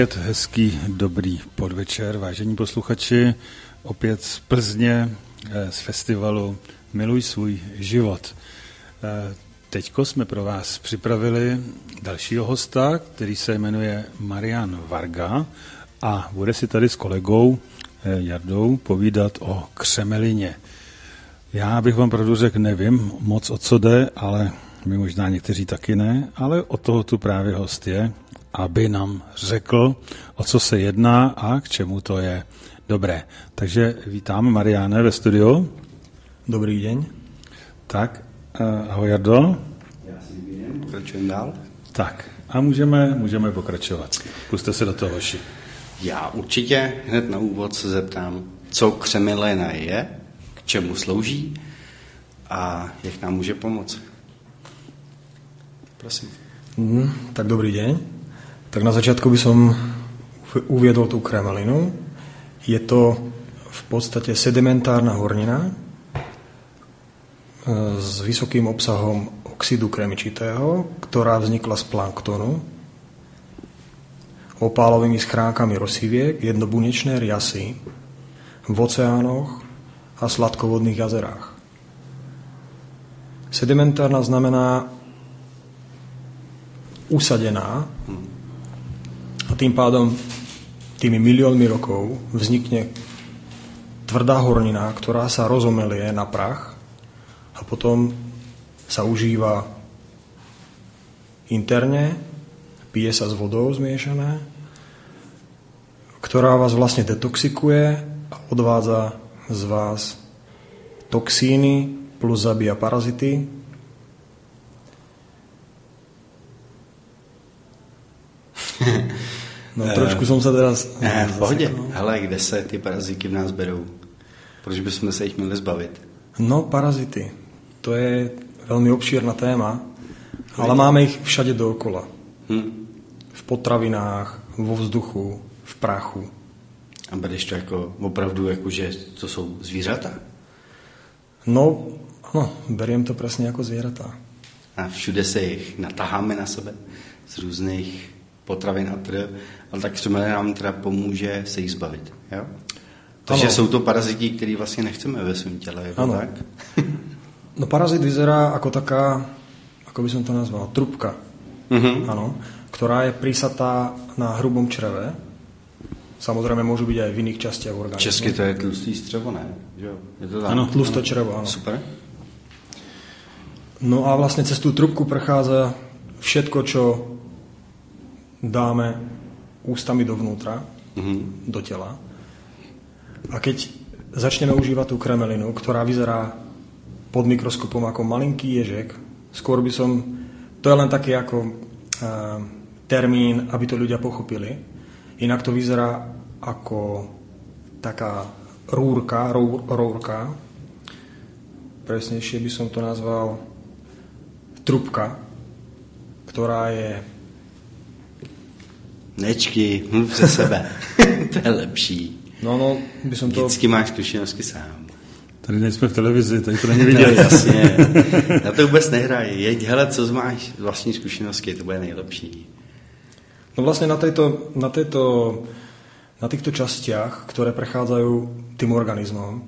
Hezký, dobrý podvečer, vážení posluchači, opět z Plzně, z festivalu Miluj svůj život. Teďko jsme pro vás připravili dalšího hosta, který se jmenuje Marian Varga a bude si tady s kolegou Jardou povídat o křemelině. Já bych vám pravdu řekl, nevím moc, o co jde, ale my možná někteří taky ne, ale o toho tu právě host je, aby nám řekl, o co se jedná a k čemu to je dobré. Takže vítám Mariáne ve studiu. Dobrý den. Tak, ahoj Jardo. Já si vím, pokračujeme dál. Tak, a můžeme pokračovat. Puste se do toho, hoši. Já určitě hned na úvod se zeptám, co křemelina je, k čemu slouží a jak nám může pomoct. Prosím. Tak dobrý deň. Tak na začiatku by som uviedol tú kremelinu. Je to v podstate sedimentárna hornina s vysokým obsahom oxidu kremičitého, ktorá vznikla z planktonu, opálovými schránkami rosiviek, jednobunečné riasy v oceánoch a sladkovodných jazerách. Sedimentárna znamená usadená a tým pádom tými miliónmi rokov vznikne tvrdá hornina, ktorá sa rozomelie na prach a potom sa užíva interne, pije sa s vodou zmiešané, ktorá vás vlastne detoxikuje a odvádza z vás toxíny plus zabíja parazity. No trošku som sa teraz... V pohodě. Hele, kde se ty parazity v nás berou? Proč bychom se jich měli zbavit? No, parazity. To je veľmi obšírna téma, ale máme ich všade dookola. V potravinách, vo vzduchu, v prachu. A bereš to jako opravdu, jako, že to jsou zvířata? No, ano, beriem to presne ako zvieratá. A všude se jich nataháme na sebe z různých potravin a teda, ale tak křemelina nám teda pomůže se jich zbavit. Jo? Takže ano. Jsou to paraziti, který vlastně nechceme ve svém těle. Je to tak? No parazit vyzerá ako taká, ako by som to nazval, trubka. Ano, ktorá je prísatá na hrubom čreve. Samozrejme môžu byť aj v iných častiach organizmu. Česky to je tlustý střevo, ne? Je to tak? Ano, tlusté črevo, ano. Super. No a vlastne cez tú trubku prechádza všetko, čo dáme ústami dovnútra, do tela. A keď začneme užívať tú kremelinu, ktorá vyzerá pod mikroskopom ako malinký ježek, skôr by som... To je len taký ako termín, aby to ľudia pochopili. Inak to vyzerá ako taká rúrka. Presnejšie by som to nazval trubka, ktorá je... Nečky, mluv ze sebe. To je lepší. No, by som to... Vždycky máš zkušenosti sám. Tady nejsme v televizi, tady to není vidět. No, jasně. Na to vůbec nehrají. Jeď, hele, co máš vlastní zkušenosti, to bude nejlepší. No vlastne na týchto častiach, ktoré prechádzajú tým organizmom,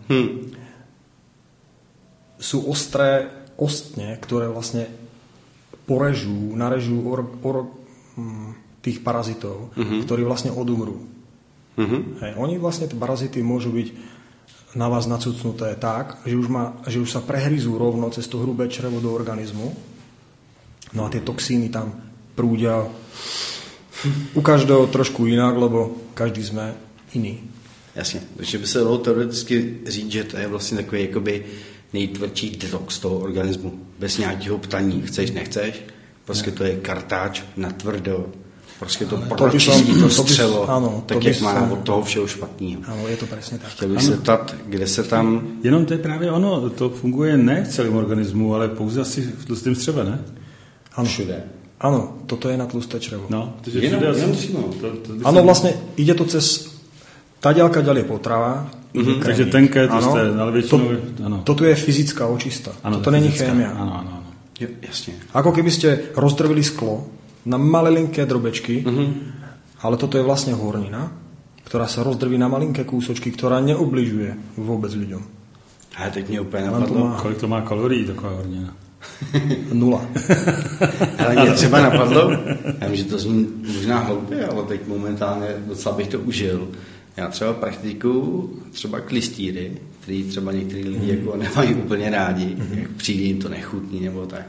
sú ostré ostne, ktoré vlastne narežú tých parazitov, ktorí vlastne odumrú. Hej, oni vlastne, tie parazity môžu byť na vás nacucnuté tak, že už sa prehryzú rovno cez to hrubé črevo do organizmu. No a tie toxíny tam prúdia u každého trošku jinak, lebo každý jsme jiný. Jasně, takže by se dalo teoreticky říct, že to je vlastně takový jakoby nejtvrdší detox toho organismu. Bez nějakého ptaní, chceš, nechceš, prostě to je kartáč na tvrdo, prostě to pročistí to střevo, ano, tak jak má od toho všeho špatného. Ano, je to přesně tak. Chtěl bych se ptat, kde se tam... Jenom to je právě ono, to funguje ne v celém organismu, ale pouze asi v tlustém střeve, ne? Ano. Všude. Áno, toto je na tlusté črevo. No, áno, vlastne ide to cez taďalka ďalej potrava. Takže tenké, tlusté, ale většinou... Toto je fyzická očista. Toto není chémia. Áno. Jasne. Ako keby ste rozdrvili sklo na malelinké drobečky Ale toto je vlastne hornina, ktorá sa rozdrví na malinké kúsočky, ktorá neubližuje vôbec ľuďom. Ale teď mě úplně napadlo. Kolik to má kalorií, taková hornina? 0. Ale mě třeba napadlo, já vím, že to zní možná hloupě, ale teď momentálně docela bych to užil. Já třeba praktikuju třeba klistýry, který třeba některý lidi jako nemají úplně rádi, jak přijde jim to nechutný nebo tak.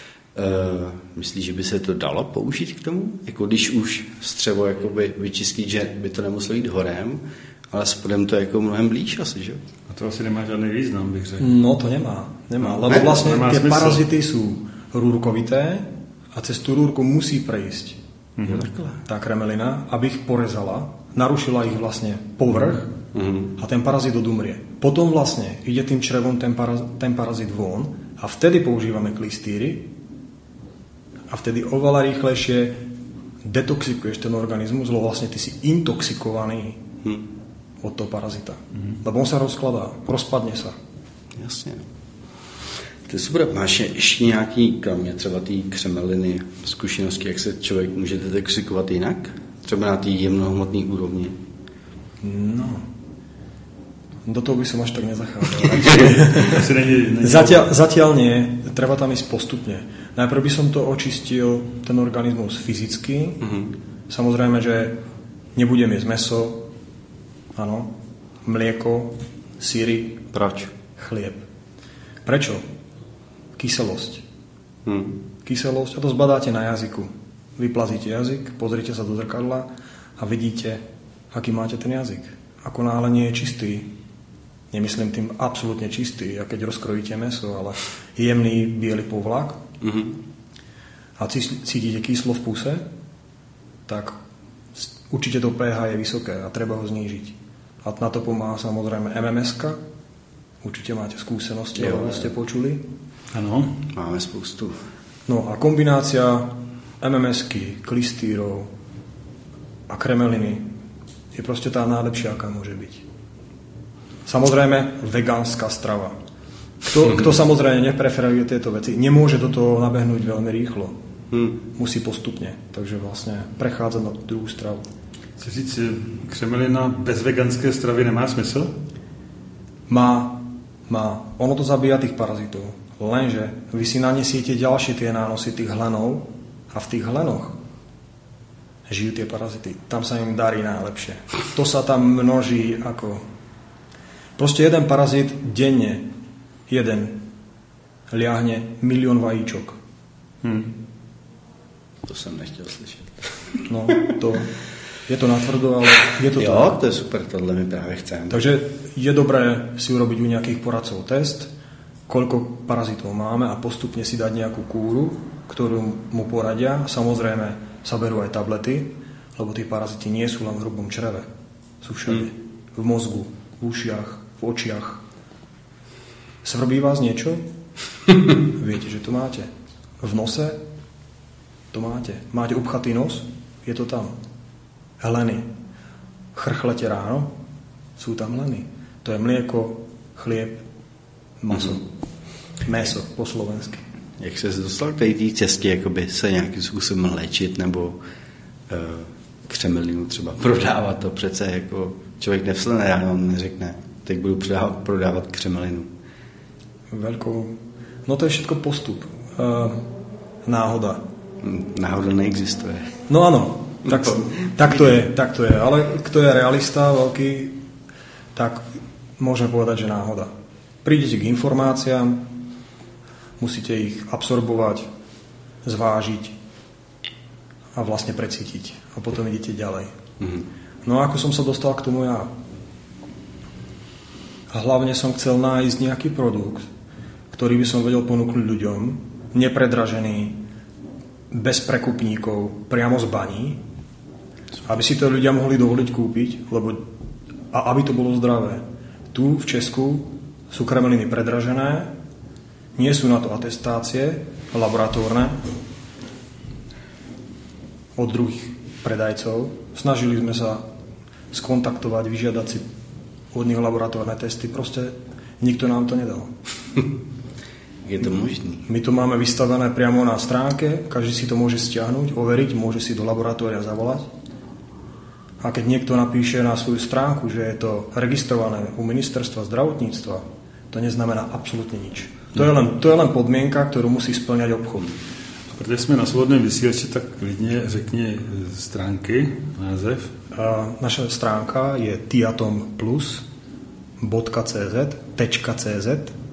Myslíš, že by se to dalo použít k tomu? Jako když už střevo jakoby vyčistit, že by to nemuselo jít horem, ale spodem to je jako mnohem blíž asi, že? A to asi nemá žádný význam, bych řekl. No to nemá. Lebo vlastne tie parazity sú rúrkovité a cez tú rúrku musí prejsť tá kremelina, aby ich porezala, narušila ich vlastne povrch a ten parazit odumrie. Potom vlastne ide tým črevom ten parazit von a vtedy používame klistýry a vtedy oveľa rýchlejšie detoxikuješ ten organizmus, lebo vlastne ty si intoxikovaný od toho parazita. Lebo on sa rozkladá, rozpadne sa. Jasně. To je super. Máš ještě nějaký, kromě třeba té křemeliny, zkušenosti, jak se člověk může detoxikovat jinak? Třeba na té jemnohmotné úrovni? No. Do toho by som až tak nezachádzal. není... Zatiaľ nie. Treba tam ísť postupne. Najprv by som to očistil, ten organizmus fyzicky. Samozrejme, že nebudem jesť mäso, áno, mlieko, syry. Proč? Chlieb. Prečo? Kyselosť. Kyselosť, a to zbadáte na jazyku. Vyplazíte jazyk, pozrite sa do zrkadla a vidíte, aký máte ten jazyk. Ako náhle nie je čistý, nemyslím tým absolútne čistý, a keď rozkrojíte mäso, ale jemný biely povlak a cítite kyslo v puse, tak určite to pH je vysoké a treba ho znížiť. A na to pomáha samozrejme MMS-ka. Určite máte skúsenosti, alebo ste počuli. Áno. Máme spoustu. No a kombinácia MMS-ky, klistýrov a kremeliny je proste tá najlepšia, aká môže byť. Samozrejme vegánska strava. Kto samozrejme nepreferuje tieto veci, nemôže do toho nabehnúť veľmi rýchlo. Musí postupne. Takže vlastne prechádza na druhú stravu. Chci říct, křemelina bez veganské stravy nemá smysl? Má. Ono to zabíja tých parazitov. Lenže vy si nanesiete ďalšie tie nánosy tých hlenov a v tých hlenoch žijú tie parazity. Tam sa im darí najlepšie. To sa tam množí ako... Proste jeden parazit denne, liahne 1 000 000 vajíčok. To jsem nechtěl slyšet. No, je to natvrdo, ale je to jo, tak. To je super, tohle mi právě chceme. Takže je dobré si urobiť u nejakých poradcov test, koľko parazitov máme a postupne si dať nejakú kúru, ktorú mu poradia. Samozrejme sa berú aj tablety, lebo tí paraziti nie sú len v hrubom čreve. Sú všade. V mozgu, v ušiach, v očiach. Svrbí vás niečo? Viete, že to máte. V nose? To máte. Máte upchatý nos? Je to tam. Hleny. Chrchlete ráno? Sú tam hleny. To je mlieko, chlieb, maso. Meso po slovensky. Jak se dostal k té cestě, jakoby se nějakým způsobem léčit nebo křemelinu třeba prodávat, to přece jako člověk nevstane ráno, neřekne, teď budu prodávat křemelinu. No to je všetko postup. Náhoda. Náhoda neexistuje. No áno, tak to je. Ale kto je realista veľký, tak môžeme povedať, že náhoda. Prídete k informáciám, musíte ich absorbovať, zvážiť a vlastne precítiť. A potom idete ďalej. No a ako som sa dostal k tomu ja? Hlavne som chcel nájsť nejaký produkt, ktorý by som vedel ponúknuť ľuďom, nepredražený, bez prekupníkov, priamo z baní, aby si to ľudia mohli dovoliť kúpiť, a aby to bolo zdravé. Tu v Česku sú kremeliny predražené, nie sú na to atestácie laboratórne od druhých predajcov. Snažili sme sa skontaktovať, vyžiadať si od nich laboratórne testy. Proste nikto nám to nedal. Je to možný? My to máme vystavené priamo na stránke, každý si to môže stiahnuť, overiť, môže si do laboratória zavolať A keď niekto napíše na svoju stránku, že je to registrované u ministerstva zdravotníctva, to neznamená absolútne nič. To je len podmienka, ktorú musí splňať obchod. Protože jsme na svobodném vysílači, tak klidně řekni stránky, název. Naša stránka je tiatomplus.cz.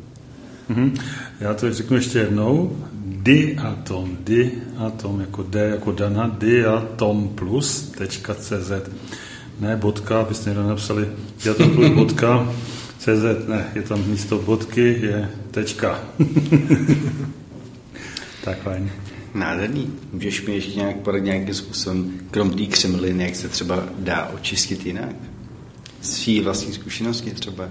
Já to řeknu ještě jednou. Diatom jako D jako Dana, diatomplus.cz. Ne bodka, abyste někdo napsali diatomplus.cz, ne, je tam místo bodky, je tečka. Tak fajn. Nádherný. Můžeš mi ještě nějak poradit nějakým způsobem, krom té křemliny, jak se třeba dá očistit jinak? Svý vlastní zkušenosti třeba?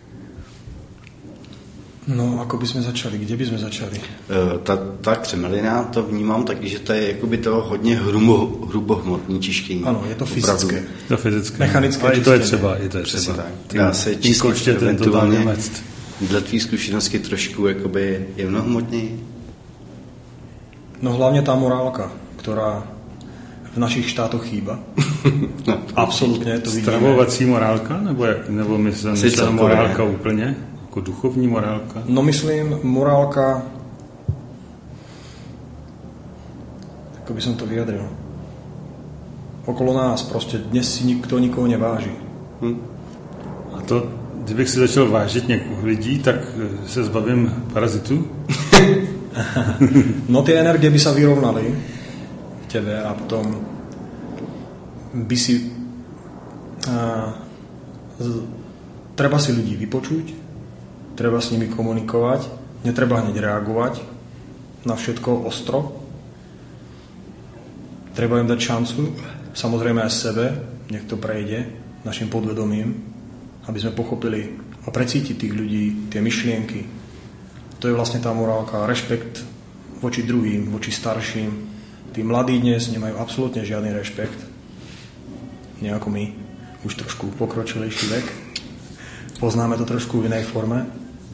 No, ako by sme začali? Kde by sme začali? Ta křemelina, to vnímám taky, že to je jakoby to hodně hrubohmotný čištění. Ano, je to fyzické. To fyzické. Mechanické ale čištění. I to je třeba. Dá se čistit eventuálně dle tvý zkušenosti trošku jakoby jemnohmotněji? No hlavne tá morálka, ktorá v našich štátoch chýba. No, absolutně to vidíme. Stravovací morálka? Nebo myslím morálka úplně? Jako duchovní morálka? No myslím, morálka, ako by som to vyjadril, okolo nás prostě dnes si nikto nikoho neváží. A to, kdybych si začal vážit někoho lidí, tak se zbavím parazitů? No tie energie by sa vyrovnali v tebe a potom by si treba si ľudí vypočuť, treba s nimi komunikovať, netreba hneď reagovať na všetko ostro, treba im dať šancu, samozrejme aj sebe, nech to prejde našim podvedomím, aby sme pochopili a precítiť tých ľudí, tie myšlienky. To je vlastne tá morálka, rešpekt voči druhým, voči starším. Tí mladí dnes nemajú absolútne žiadny rešpekt. Nie ako my, už trošku pokročilejší vek. Poznáme to trošku v inej forme.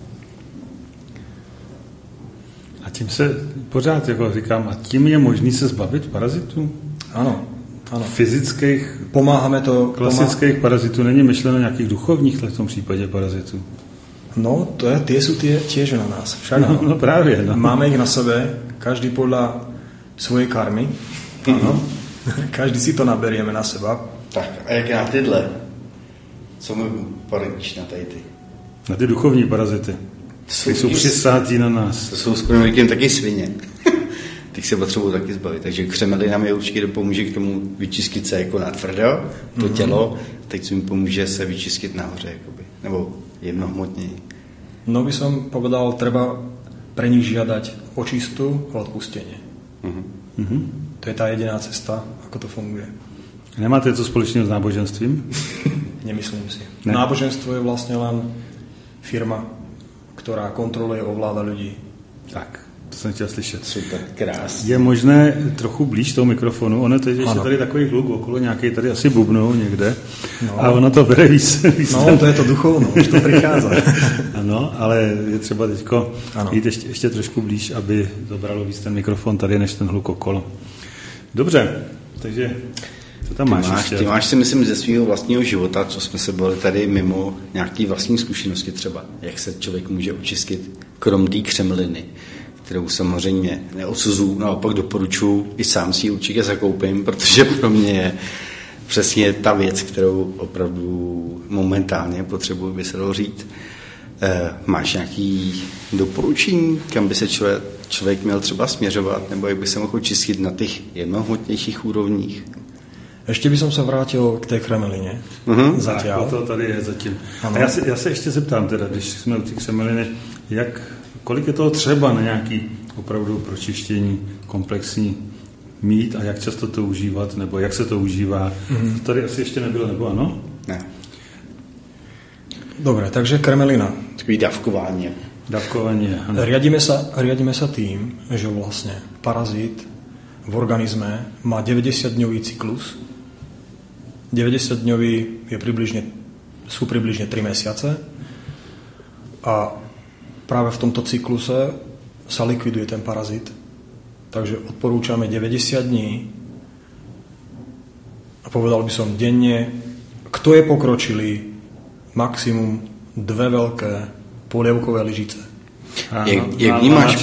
A tím se pořád, jako říkám, a tím je možný se zbavit parazitů? Áno. Ano. Fyzických, pomáhame to, klasických parazitů, není myšleno nějakých duchovních v tom případě parazitů? No, tie sú tiež na nás. Však no právě. No. Máme ich na sebe, každý podľa svojej karmy. Ano. Každý si to naberieme na seba. Tak, a jak na tyhle? Co mi poradíš na tady ty? Na ty duchovní parazity. Ty jsou přisátí na nás. To jsou s prvním taky svině. Těch se potřebují taky zbavit. Takže křemelina mi určitě dopomůže k tomu vyčistit se jako natvrdo, to tělo. Teď co mi pomůže se vyčistit nahoře, jakoby. Nebo jemnohmotněji. No by som povedal, treba pre nich žiadať očistu a odpustenie. To je tá jediná cesta, ako to funguje. Nemáte to společného s náboženstvím? Nemyslím si. Ne. Náboženstvo je vlastne len firma, ktorá kontroluje, ovláda ľudí. Tak, to jsem chtěl slyšet. Super, krásně. Je možné trochu blíž toho mikrofonu? Ono teď ještě tady takový hluk okolo, nějaký tady asi bubnou někde. No. A ono to bere víc. No, to je to duchovno, už to přichází. Ano, ale je třeba teďko jít ještě trošku blíž, aby zabralo víc ten mikrofon tady, než ten hluk okolo. Dobře, takže co tam máš? Ty máš si, myslím, ze svého vlastního života, co jsme se bavili tady mimo nějaký vlastní zkušenosti třeba, jak se člověk může očistit krom té křemliny, kterou samozřejmě neodsuzuju, naopak doporučuji, i sám si ji určitě zakoupím, protože pro mě je přesně ta věc, kterou opravdu momentálně potřebuji, by se dalo říct. Máš nějaký doporučení, kam by se člověk měl třeba směřovat, nebo jak by se mohl očistit na těch jednohmotnějších úrovních? Ještě bych se vrátil k té kremeline. Zatiaľ. Tak, to tady je zatím. Ano. A já se ještě zeptám, teda, když jsme u té kremeliny, kolik je toho třeba na nějaký opravdu pročištění komplexní mít a jak často to užívat, nebo jak se to užívá. To tady asi ještě nebylo, nebo ano? Ne. Dobre, takže kremelina. Takový dávkování. Dávkovanie, ano. Riadíme sa tým, že vlastne parazit v organizme má 90-dňový cyklus. 90-dňový sú približne 3 mesiace a práve v tomto cykluse sa likviduje ten parazit. Takže odporúčame 90 dní a A povedal by som denne, kto je pokročilý, maximum 2 veľké polievkové lyžice. Jak vnímáš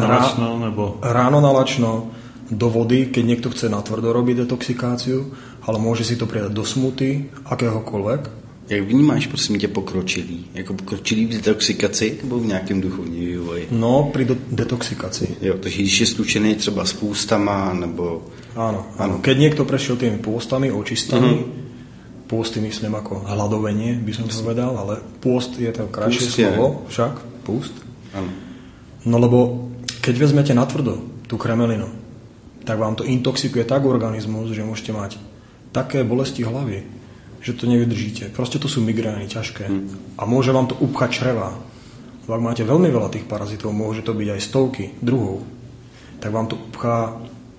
ráno na lačno do vody, keď niekto chce natvrdo robiť detoxikáciu, ale môže si to pridať do smuty, akéhokoľvek. Jak vnímáš, prosím tě, pokročilý? Jako pokročilý v detoxikaci nebo v nějakém duchovním vývoji? No, pri detoxikaci. Jo, takže když je slučený třeba s půstama, nebo... Áno. Keď niekto prešiel tými pôstami, očistami, pôsty myslím ako hladovenie, by som povedal, ale pôst je to krajšie slovo, však, púst. Áno. No lebo keď vezmete natvrdo tú kremelinu, tak vám to intoxikuje tak organizmus, že môžete mať také bolesti hlavy, že to nevydržíte. Proste to sú migrény ťažké. A môže vám to upchať čreva. Ak máte veľmi veľa tých parazitov, môže to byť aj stovky druhov, tak vám to upchá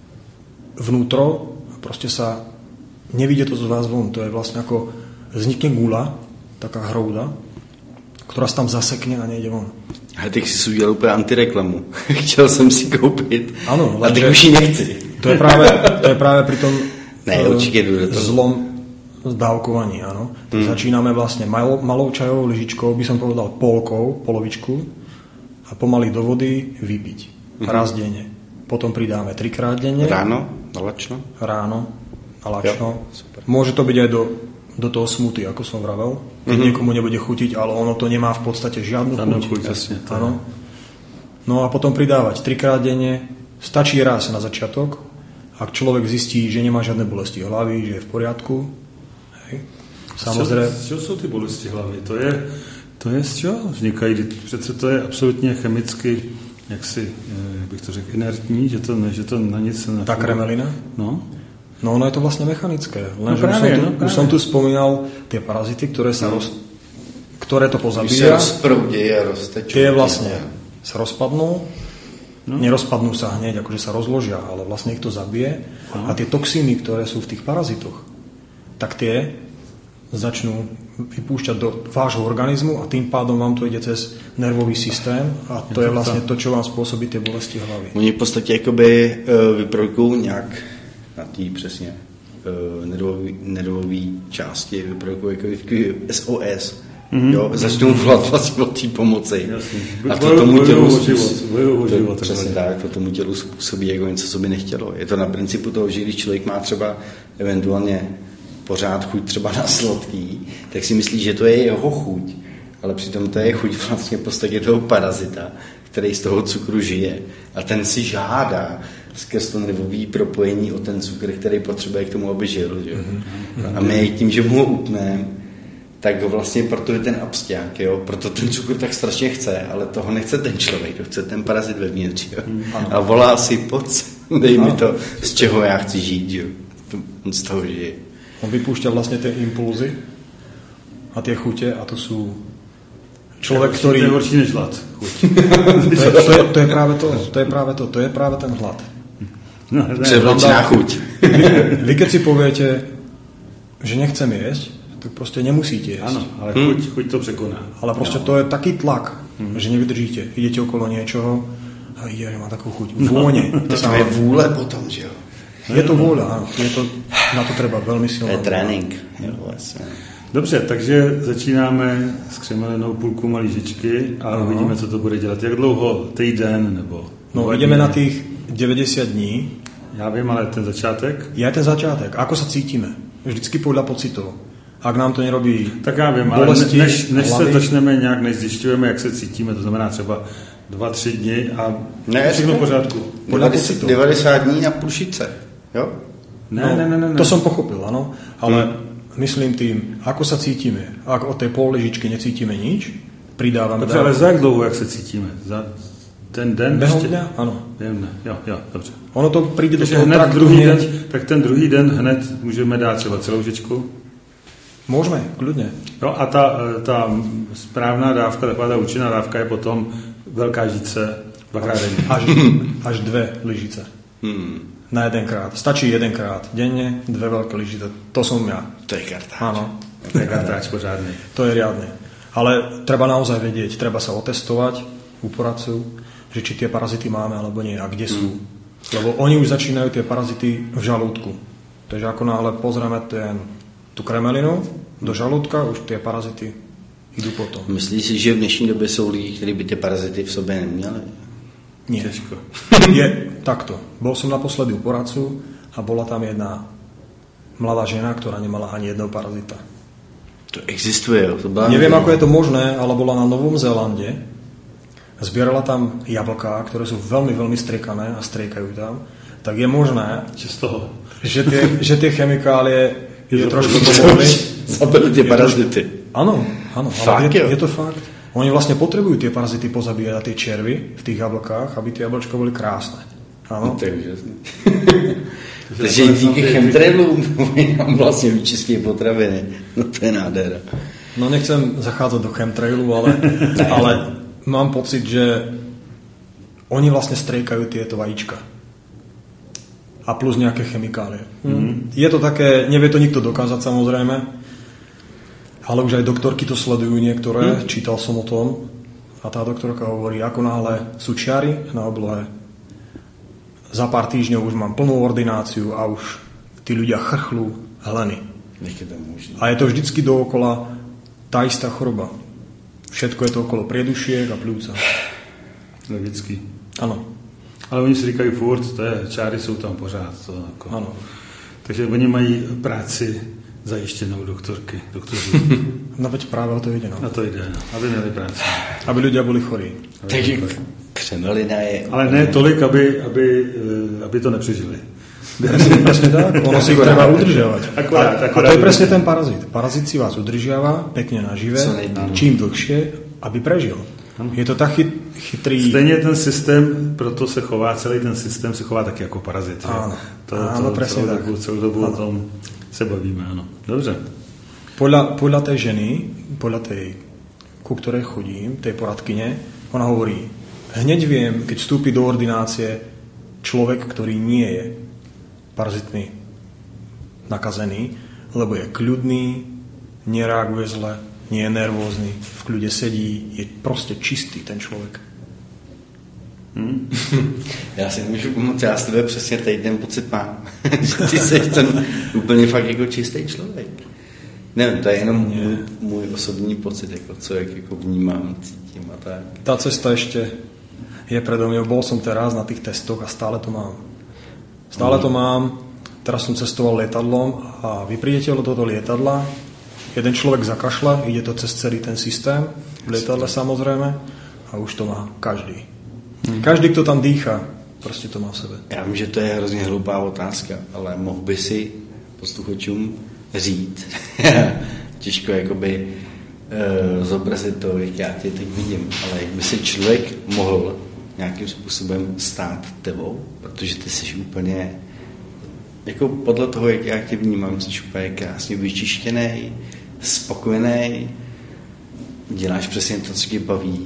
vnútro a proste sa nevidie to z vás von. To je vlastne ako vznikne gula, taká hrouda, ktorá sa tam zasekne a nejde von. A teď si udělal úplně antireklamu. Chtěl jsem si koupit. Ano, a teď už ji nechci. To je práve pri tom zlom zdávkovaní. Áno. Začíname vlastne malou čajovou lyžičkou, by som povedal polovičku a pomaly do vody vypiť. Raz denne. Potom pridáme 3-krát denne. Ráno na lačno? Ráno na lačno. Môže to byť aj do toho smuty, ako som vravel. Keď niekomu nebude chutiť, ale ono to nemá v podstate žiadnu chuť. Jasne, áno. No a potom pridávať 3-krát denne. Stačí raz na začiatok. Ak človek zistí, že nemá žiadne bolesti hlavy, že je v poriadku. Hej. Samozrejme. Z čeho jsou ty bolesti hlavy? To je z čeho vznikají? Přece to je absolutně chemicky, jaksi, bych to řekl, inertní, že to na nic se nefunguje. Ta kremelina? No. No ono je to vlastne mechanické. Lenže už som tu spomínal tie parazity, ktoré to pozabíja. Když se rozproudí a roztečú. Tie vlastne sa rozpadnú. Nerozpadnú sa hneď, akože sa rozložia, ale vlastne ich to zabije. A tie toxíny, ktoré sú v tých parazitoch, tak tie začnú vypúšťať do vášho organizmu a tým pádom vám to ide cez nervový systém a to je vlastne to, čo vám spôsobí tie bolesti hlavy. Oni v podstatě jakoby vyprodukují nějak na té přesně nervový části, vyprodukují jako SOS. Jo, začnou volat vlastně od té pomoci. A to tomu tělu přesně tak, to tomu tělu způsobí jako něco, co by nechtělo. Je to na principu toho, že když člověk má třeba eventuálně pořád chuť třeba na sladký, tak si myslí, že to je jeho chuť. Ale přitom to je chuť vlastně v podstatě toho parazita, který z toho cukru žije. A ten si žádá skrz to nervové propojení o ten cukr, který potřebuje k tomu, aby žil. Že? A my tím, že mu ho utneme, tak ho vlastně, proto je ten absťák, jo? Proto ten cukr tak strašně chce, ale toho nechce ten člověk, to chce ten parazit vevnitř. Jo? A volá si, pojď, dej mi to, z čeho já chci žít, jo? On z toho žije. On vypúšťa vlastne tie impulzy a tie chute a to sú človek, ktorý... To je horší než hlad. To je práve to. To je práve ten hlad. Převlečná chuť. Vy keď si poviete, že nechcem jesť, tak proste nemusíte jesť. Áno, ale chuť to překoná. Ale proste to je taký tlak, že nevydržíte. Idete okolo niečoho a ja mám takú chuť. Vône. To je vůle potom, že jo? Je to vôľa, áno. Na to treba veľmi silno. Je trénink. Vlastně. Dobře, takže začínáme s křemelinou půlku malý žičky a uvidíme, co to bude dělat. Jak dlouho? Týden nebo... No, ideme na tých 90 dní. Já vím, ale ten začátek? Je ten začátek. Ako sa cítime? Vždycky podľa pocitov. Ak nám to nerobí tak já vím, bolesti, ale než se začneme nějak, než zjišťujeme, jak se cítíme, to znamená třeba 2-3 dny a všechno v pořádku. 90 dní na půlšice. Jo? Ne. To som pochopil, áno. Ale myslím tým, ako sa cítime. Ak od tej pol lyžičky necítime nič, pridávame... Dobře, ale za jak dlouho, jak se cítíme? Za ten den? Behom dňa? Áno. Jo, dobře. Ono to príde do toho traktu hned druhý den, tak ten druhý den hned můžeme dát třeba celou žičku. Môžeme, kľudne. Jo, a ta správná dávka, taková ta účinná dávka je potom velká žice, dvakrát denně. Až 2 lyžice. Na jedenkrát. Stačí jedenkrát denne, 2 veľké lyžice. To som ja. To je kartáč. Áno. To je kartáč pořádný. To je riadne. Ale treba naozaj vedieť, treba sa otestovať u poradcu, že či tie parazity máme alebo nie a kde sú. Lebo oni už začínajú tie parazity v žalúdku. Takže ako náhle pozrieme tú kremelinu do žalúdka, už tie parazity idú potom. Myslíš si, že v dnešní době jsou lidi, kteří by ty parazity v sobě neměli? Nie. Těžko. Je takto. Bol som naposledy u poradcu a bola tam jedna mladá žena, ktorá nemala ani jedného parazita. To existuje, jo. To byla Neviem, ako je to možné, ale bola na Novom Zélande. Zbierala tam jablká, ktoré sú veľmi, veľmi striekané a striekajú tam. Tak je možné, že tie chemikálie je trošku pomohli. Zabili tie parazity. Áno, ale Fakt, je to fakt. Oni vlastne potrebujú tie parazity pozabíjať a tie červy v tých jablkách, aby tie jablčka boli krásne. Áno. To je úžasné. Takže díky chemtrailům nám vlastně vyčistí potraviny. No to je nádhera. No nechcem zachádzať do chemtrailu, ale mám pocit, že oni vlastne striekajú tieto vajíčka. A plus nejaké chemikálie. Je to také, nevie to nikto dokázať samozrejme, ale už aj doktorky to sledujú niektoré, čítal som o tom a tá doktorka hovorí, ako náhle sú čiary na oblohe, za pár týždňov už mám plnú ordináciu a už tí ľudia chrchlú hleny. A je to vždycky dookola tá istá choroba. Všetko je to okolo priedušiek a pľúca. Logicky. Ano. Ale oni si říkají furt, čáry jsou tam pořád. Ano. Takže oni mají práci zajištěnou doktoři. No veď práve o to ide. No. Na to jde, aby měli práci. Aby ľudia boli chorí. Takže křemelina je... Ale ne tolik, aby to nepřežili. Presne tak, ono si ich treba udržiavať. Akorát. A to je presne ten parazit. Parazit si vás udržiava pekne nažive, čím dlhšie, aby prežil. Je to tak chytrý... Stejně ten systém, proto se chová, celý ten systém se chová taky jako parazit. Áno, presne tak. Celou dobu o tom se bavíme, ano. Dobře. Podľa tej ženy, podľa tej, ku ktorej chodím, tej poradkyne, ona hovorí, hneď viem, keď vstúpi do ordinácie človek, ktorý nie je parazitmi nakazený, lebo je kľudný, nereaguje zle, nie je nervózny, v kľude sedí, je proste čistý ten člověk. Já si můžu pomoct, já s tebe přesně tady ten pocit mám. Že ty jsi ten úplně fakt jako čistý člověk. Nevím, to je jenom můj osobní pocit, jako co jako vnímám, cítím a tak. Tá cesta ešte je predo mňou. Bol som teraz na tých testoch a stále to mám. Teraz som cestoval lietadlom a vy prídete do toho lietadla, jeden človek zakašle, ide to cez celý ten systém, v lietadle samozrejme, a už to má každý. Každý, kto tam dýchá, prostě to má v sebe. Já vím, že to je hrozně hloupá otázka, ale mohl by si posluchačům říct, těžko jakoby zobrazit to, jak já tě teď vidím, ale jak by si člověk mohl nějakým způsobem stát tebou, protože ty jsi úplně, jako podle toho, jak já tě vnímám, jsi úplně krásně vyčištěnej, spokojený, děláš přesně to, co tě baví.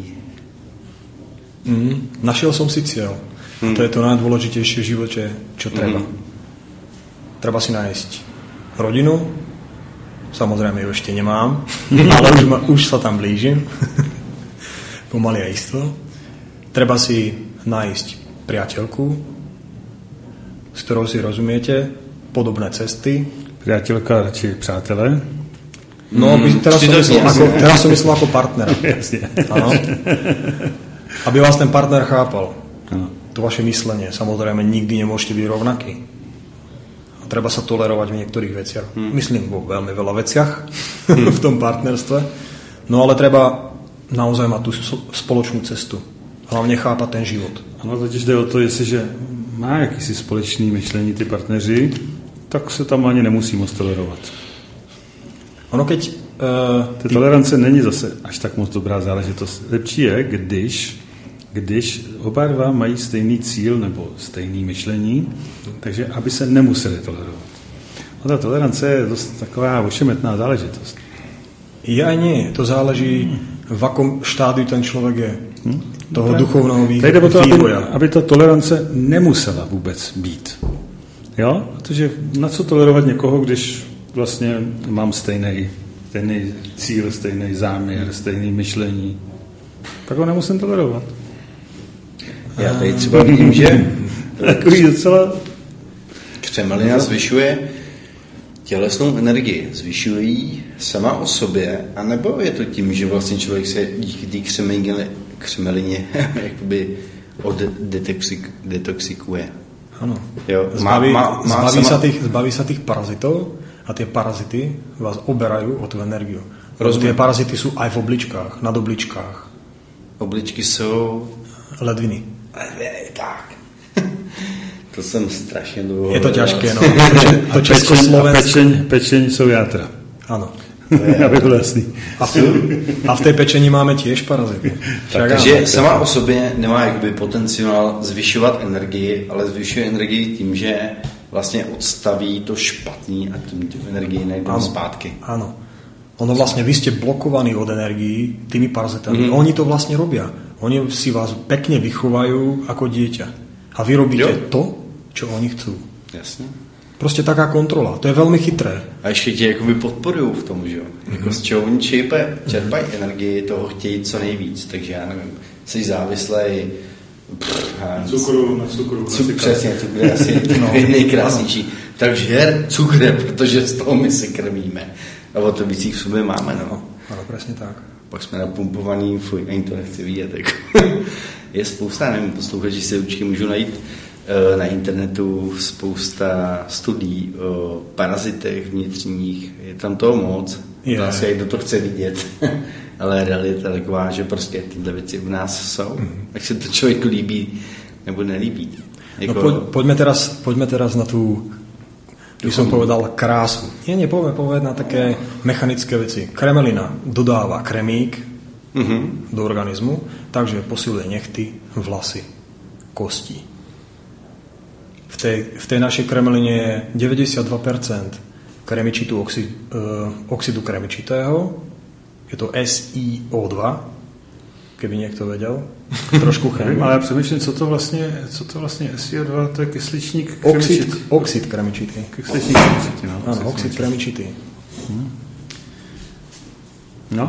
Našiel som si cieľ. To je to najdôležitejšie v živote, čo treba. Treba si nájsť rodinu, samozrejme ju ešte nemám, ale už sa tam blížim. Pomaly a isto. Treba si nájsť priateľku, s ktorou si rozumiete, podobné cesty. Priateľka, radši přátelé. No, teraz som myslel ako partnera. Áno. Aby vás ten partner chápal. To vaše myslenie. Samozrejme, nikdy nemôžete byť rovnaký. A treba sa tolerovať v niektorých veciach. Myslím, vo veľmi veľa veciach v tom partnerstve. No ale treba naozaj mať tú spoločnú cestu. Hlavne chápať ten život. Ano, totiž jde o to, jestliže má jakýsi společný myšlení ty partneři, tak se tam ani nemusí moc tolerovat. Ono keď... Ty tolerance není zase až tak moc dobrá záležitost. Lepší je, když oba dva mají stejný cíl nebo stejný myšlení, takže aby se nemuseli tolerovat. A ta tolerance je dost taková ošemetná záležitost. Je aj nie. To záleží, v akom štádiu ten člověk je. Toho duchovného vývoja. Aby ta tolerance nemusela vůbec být. Jo? Protože na co tolerovat někoho, když vlastně mám stejný cíl, stejný záměr, stejný myšlení. Tak ho nemusím tolerovat. Já tady třeba vidím, že takový docela křemelina zvyšuje tělesnou energii zvyšují sama o sobě, anebo je to tím, že vlastně člověk se díky té křemelině jakoby detoxikuje? Ano. Jo, zbaví sa tých parazitov a tie parazity vás oberajú o tú energiu. Rozumiem. Tie parazity sú aj v obličkách, nad obličkách. Obličky jsou... Ledviny. Tak. To jsem strašně dlouho... Je to ťažké, no. To Československo... Pečeň jsou játra. Áno. Aby bylo jasný. A v té pečení máme tiež parazity. Takže sama o sobě nemá jakoby potenciál zvyšovat energii, ale zvyšuje energii tím, že vlastně odstaví to špatný a tím energii najdeme zpátky. Áno. Ono vlastne, vy ste blokovaní od energií tými parazitami. Oni to vlastne robia. Oni si vás pekne vychovajú ako dieťa. A vy robíte to, čo oni chcú. Jasne. Prostě taká kontrola. To je velmi chytré. A ještě tě jakoby podporují v tom, že jo? Jako z čeho oni čerpají energii, toho chtějí co nejvíc. Takže já nevím, jsi závislej na cukru. Přesně, cukr je asi nejkrásnější. Takže cukr, protože z toho my se krmíme. A o to víc jich v sobě máme, no. Ano, přesně tak. Pak jsme napumpovaní, fuj, ani to nechci vidět. Jako. Je spousta, nevím, posluchači si určitě můžu najít na internetu spousta studií o parazitech vnitřních. Je tam toho moc. Vlastně jak to chce vidět. Ale realita je taková, že prostě tyhle věci v nás jsou. Jak se to člověku líbí nebo nelíbí. Jako... No, poďme teraz na tú, by som povedal, krásu. Nie, poďme povedať na také mechanické veci. Kremelina dodáva kremík do organizmu, takže posiluje nechty, vlasy, kosti. V tej našej kremeline je 92% kremičitu oxidu kremičitého. Je to SiO2, keby niekto vedel. Trošku chemie. Ale já přemýšlím, co to vlastně SiO2, to je kysličník kremičitý. Oxid kremičitý. Kysličník kremičitý, no. Áno, oxid kremičitý. No?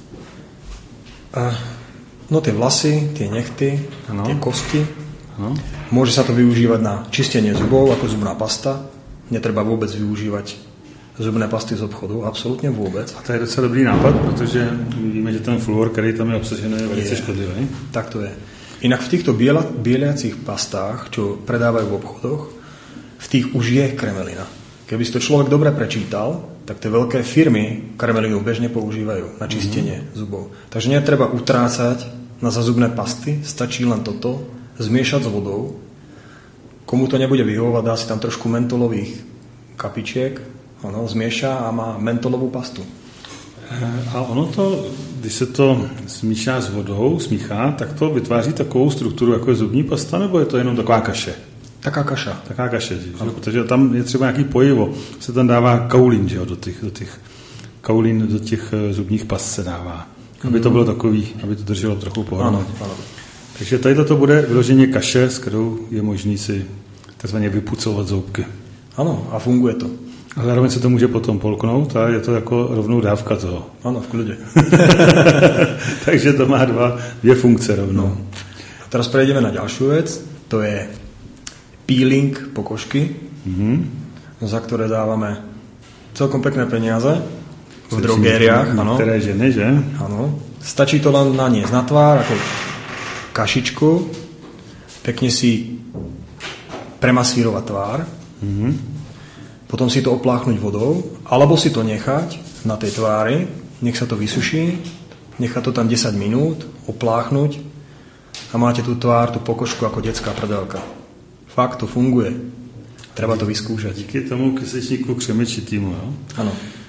No tie vlasy, tie nechty, tie kosti. Ano. Môže sa to využívať na čistenie zubov ako zubná pasta. Netreba vôbec využívať zubné pasty z obchodu, absolutně vůbec. A to je docela dobrý nápad, protože víme, že ten fluor, který tam je obsažený, je velice škodlivý. Tak to je. Inak v týchto bieliacích pastách, čo predávajú v obchodoch, v tých už je kremelina. Keby si to človek dobre prečítal, tak tie veľké firmy kremelinu bežne používajú na čistenie zubov. Takže netreba utrácať na zubné pasty, stačí len toto, zmiešať s vodou. Komu to nebude vyhovovať, dá si tam trošku mentolových kapičiek, ono zmieša a má mentolovou pastu. A ono to, když se to smíchá s vodou, tak to vytváří takovou strukturu, jako je zubní pasta, nebo je to jenom taková kaše? Taká kaša. Taká kaše, protože tam je třeba nějaký pojivo. Se tam dává kaolin, že jo, do těch kaolin do těch zubních past se dává. Aby to bylo takový, aby to drželo trochu pohromadě. Ano. Takže tady to bude vyloženě kaše, s kterou je možný si takzvaně vypucovat zoubky. Ano, a funguje to. A zároveň se to může potom polknout a je to jako rovnou dávka toho. Ano, v kľude. Takže to má dvě funkce rovnou. No. A teraz prejdeme na ďalšiu vec. To je peeling pokožky, za ktoré dávame celkom pekné peniaze v drogériách. Některé ženy, že? Ano. Stačí to len naniesť na tvár ako kašičku, pekne si premasírovať tvár, potom si to opláchnuť vodou, alebo si to nechať na tej tvári, nech sa to vysuší, nechať to tam 10 minút, opláchnuť a máte tú tvár, tú pokožku ako detská prdelka. Fakt to funguje. Treba to vyskúšať. Díky tomu kysličníku křemičitýmu, jo? Ano.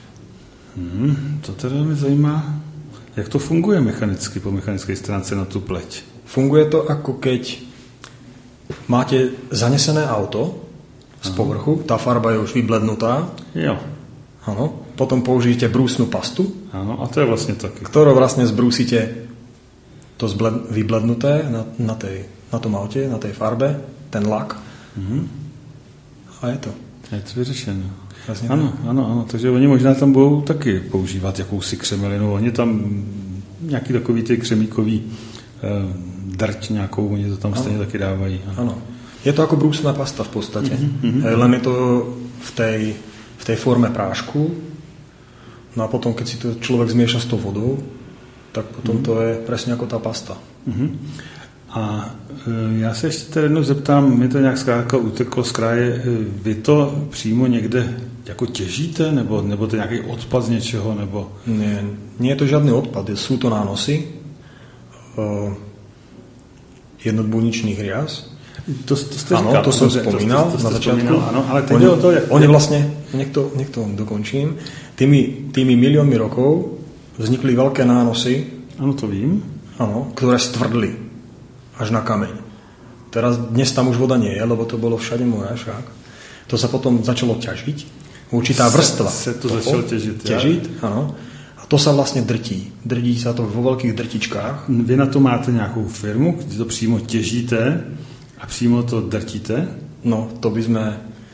To teda mě zajímá, jak to funguje mechanicky, po mechanické stránce na tu pleť. Funguje to ako keď máte zanesené auto z povrchu, tá farba je už vyblednutá. Jo. Ano. Potom použijete brúsnu pastu. Ano, a to je vlastně taky. Ktorou vlastne zbrúsite to vyblednuté na tom autě, na tej farbe, ten lak. A je to. Je to vyřešeno. Ano. Takže oni možná tam budou taky používat jakousi křemelinu. Oni tam nějaký takový ty křemíkový drť nějakou, oni to tam stejně taky dávají. Ano. Je to ako brúsna pasta v podstate. Len je to v tej v tej forme prášku. No a potom, keď si to človek zmieša s tou vodou, tak potom to je presne ako tá pasta. A já se ještě tady jednou zeptám, mi to nějak zkrátka uteklo z kraje, vy to přímo někde jako těžíte, nebo to nějaký odpad z něčeho, nebo... Nie je to žádný odpad, sú to nánosy jednotbuničných rias. To jste ano, říkal. To jsem vzpomínal na začátku. Ano, ale teď je o to... Oni vlastně, nech to dokončím, tými miliónmi rokov vznikli veľké nánosy. Ano, to vím. Ano, ktoré stvrdli až na kameň. Dnes tam už voda nie je, lebo to bolo všade more však. To sa potom začalo ťažiť. Určitá vrstva. Se to začalo těžit. Áno. A to sa vlastne drtí. Drtí sa to vo veľkých drtičkách. Vy na to máte nějakou firmu, kde to přímo těžíte a přímo to drtíte? No, to by sme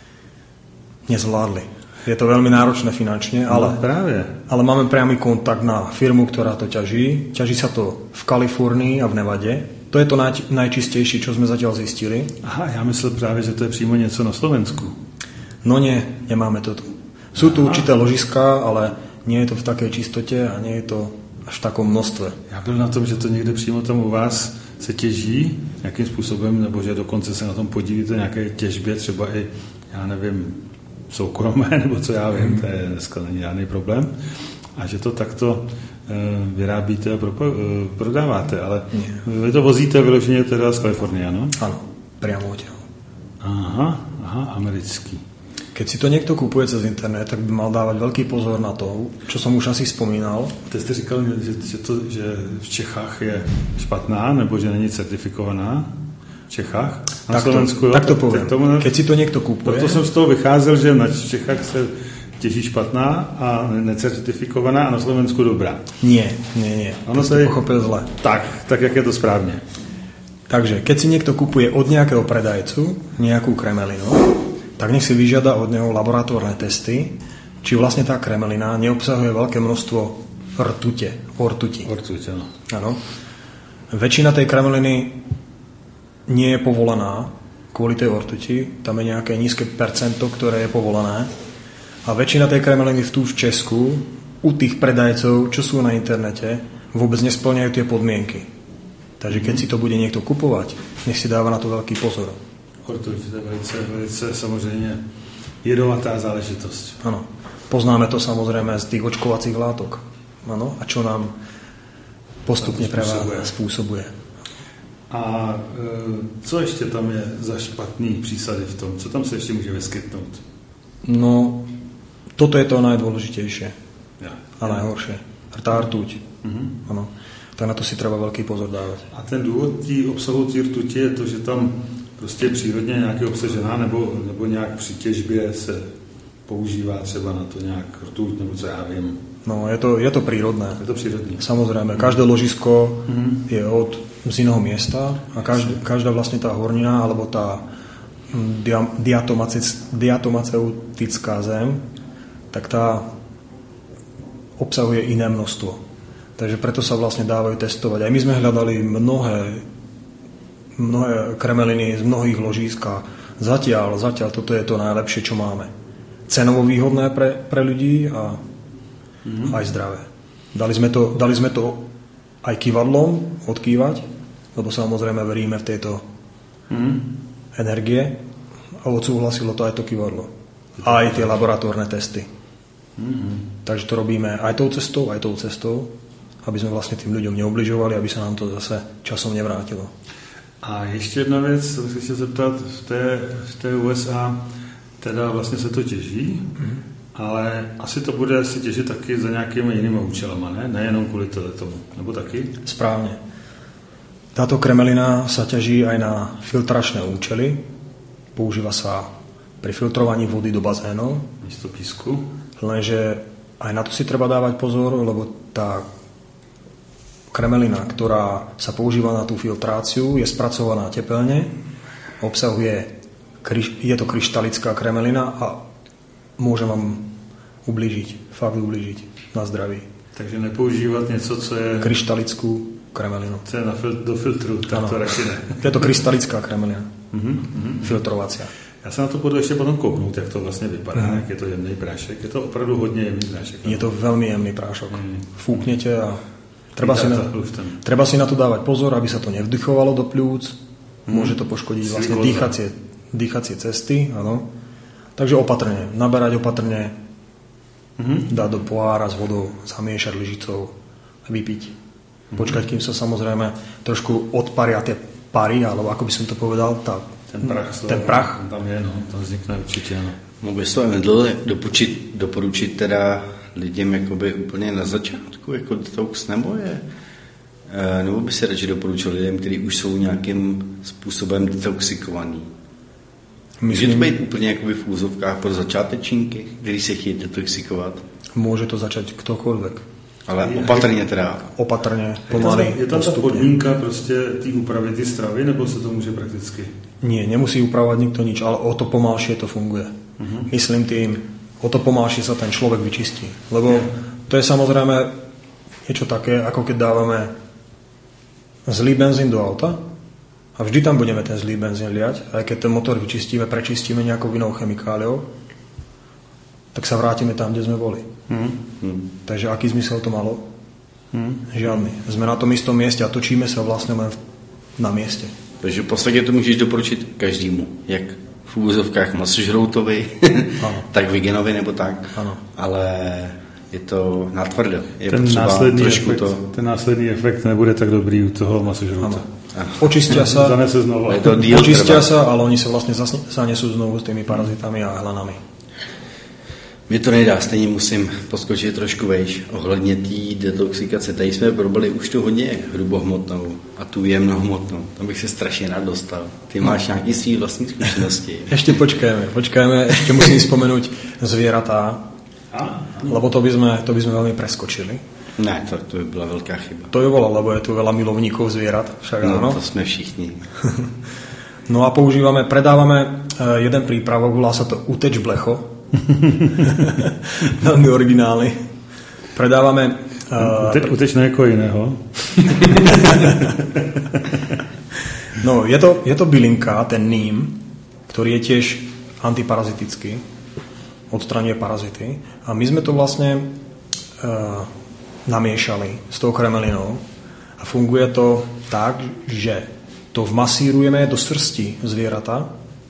nezvládli. Je to veľmi náročné finančne, ale, ale máme priamy kontakt na firmu, ktorá to ťaží. Ťaží sa to v Kalifornii a v Nevade. To je to najčistejšie, čo sme zatiaľ zistili. Aha, já myslel právě, že to je přímo něco na Slovensku. No nie, nemáme to tu. Sú tu určité ložiská, ale nie je to v takej čistote a nie je to až v takom množstve. Já byl na tom, že to někde přímo tam u vás se těží nějakým způsobem, nebo že dokonce se na tom podílíte nějaké těžbě, třeba i, já nevím, soukromé, nebo co já vím, to je dneska není žádný problém. A že to takto vyrábíte a prodáváte, ale vy to vozíte vyloženě teda z Kalifornie, ano? Ano, priamo odtiaľ. Aha, americký. Keď si to niekto kupuje cez internet, tak by mal dávať veľký pozor na to, čo som už asi spomínal. Teď jste říkal, že v Čechách je špatná, nebo že není certifikovaná v Čechách. Na Slovensku, tak to poviem. Keď si to niekto kupuje... Proto jsem z toho vycházel, že na Čechách se těží špatná a necertifikovaná a na Slovensku dobrá. Nie. Ono to je pochopil zle. Tak jak je to správně. Takže, keď si niekto kupuje od nejakého predajcu nejakú kremelinu, tak nech si vyžiada od neho laboratórne testy, či vlastne tá kremelina neobsahuje veľké množstvo ortuti. Áno. Väčšina tej kremeliny nie je povolená kvôli tej ortuti, tam je nejaké nízke percento, ktoré je povolené. A väčšina tej kremeliny tu v Česku u tých predajcov, čo sú na internete, vôbec nesplňajú tie podmienky. Takže keď si to bude niekto kupovať, nech si dáva na to veľký pozor. Ortuť je velice samozřejmě jedovatá záležitost. Ano. Poznáme to samozrejme z tých očkovacích látok. Ano. A čo nám postupne spôsobuje. A co ještě tam je za špatný přísady v tom? Co tam se ještě může vyskytnout? No, toto je to najdôležitejšie. A najhoršie. Tá rtuť. Ano. Tak na to si treba veľký pozor dávať. A ten důvod obsahu té rtuti je to, že tam prostě přírodně nějaké obsažená, nebo nějak při těžbě se používá třeba na to nějak rtuť, nebo co já vím. No, je to prírodné. Je to prírodné. Samozrejme, každé ložisko je z iného miesta a každá vlastne tá hornina alebo tá diatomaceutická zem, tak tá obsahuje iné množstvo. Takže preto sa vlastne dávajú testovať. Aj my sme hľadali mnohé kremeliny z mnohých ložísk a zatiaľ toto je to najlepšie, čo máme. Cenovo výhodné pre ľudí a aj zdravé. Dali sme to aj kývadlom odkývať, lebo samozrejme veríme v tejto energie a odsúhlasilo to aj to kývadlo. Aj tie laboratórne testy. Takže to robíme aj tou cestou, aby sme vlastne tým ľuďom neubližovali, aby sa nám to zase časom nevrátilo. A ještě jedna věc, co bych chtěl zeptat, v té USA teda vlastně se to těží, ale asi to bude si těžit taky za nějakými jinými účelama, ne? Nejenom kvůli tomu, nebo taky? Správne. Táto kremelina sa ťaží aj na filtračné účely. Používa sa pri filtrovaní vody do bazénov. Místo písku. Lenže aj na to si treba dávať pozor, lebo tá kremelina, ktorá sa používa na tú filtráciu, je spracovaná tepelne, je to kryštalická kremelina a môže vám fakt ublížiť na zdraví. Takže nepoužívat něco, co je... Kryštalickú kremelinu. Co je do filtru, tak ano. To radši ne. Je to krystalická kremelina. Filtrovacia. Já se na to budu ještě potom kouknout, jak to vlastně vypadá, jak je to jemný prášek. Je to opravdu hodně jemný prášek. Je to veľmi jemný prášok. Fúknete a treba si na to dávať pozor, aby sa to nevdychovalo do pľúc. Môže to poškodiť vlastne dýchacie cesty. Áno. Takže opatrne. Naberať opatrne, dať do pohára s vodou, zamiešať lyžicou a vypiť. Počkať, kým sa samozrejme trošku odparia tie pary, alebo ako by som to povedal, ten prach. Tam je, tam vznikne určitě, ano. Mohl bys to doporučit teda lidem jakoby úplně na začátku, jako detox, nebo by si radši doporučil lidem, kteří už jsou nějakým způsobem detoxikovaní? Může to být úplně jakoby v úzovkách pro začátečníky, kteří se chtějí detoxikovat? Môže to začať ktokoľvek. Ale opatrně teda. Opatrně, pomaly, je tam ta podmínka prostě té úpravy ty stravy, nebo se to může prakticky? Nie, nemusí upravovať nikto nič, ale o to pomalšie to funguje. Myslím tým, o to pomalšie sa ten človek vyčistí. Lebo to je samozrejme niečo také, ako keď dávame zlý benzín do auta a vždy tam budeme ten zlý benzín liať, aj keď ten motor vyčistíme, prečistíme nejakou inou chemikáliou, tak sa vrátime tam, kde sme boli. Takže aký zmysel to malo? Žiadny. Sme na tom istom mieste a točíme sa vlastne len na mieste. Takže v podstatě to můžeš doporučit každému, jak v úvozovkách masožroutovi, tak veganovi nebo tak, ano. Ale je to natvrdo. Je ten následný efekt nebude tak dobrý u toho masožrouta. Očistia sa, ale oni sa vlastne zanesú znovu s tými parazitami a hlanami. Mě to nedá, stejně musím poskočit trošku vejš ohledně té detoxikace. Tady jsme probali už tu hodně hrubohmotnou a tu jemnohmotnou. Tam bych se strašně rád dostal. Ty máš nějaké svý vlastní zkušenosti. Ešte počkajme, ešte musím spomenúť zvieratá, lebo to by sme veľmi preskočili. Ne, to by byla velká chyba. To by bolo, lebo je tu veľa milovníkov zvierat. Však no, áno. To jsme všichni. No a predávame jeden prípravok, volá sa to uteč blecho. Veľmi originálny. Predávame uteč na někoho jiného. No, je to bylinka, ten ním, ktorý je tiež antiparazitický, odstraňuje parazity a my sme to vlastne namiešali s tou kremelinou a funguje to tak, že to vmasírujeme do srsti zvieraťa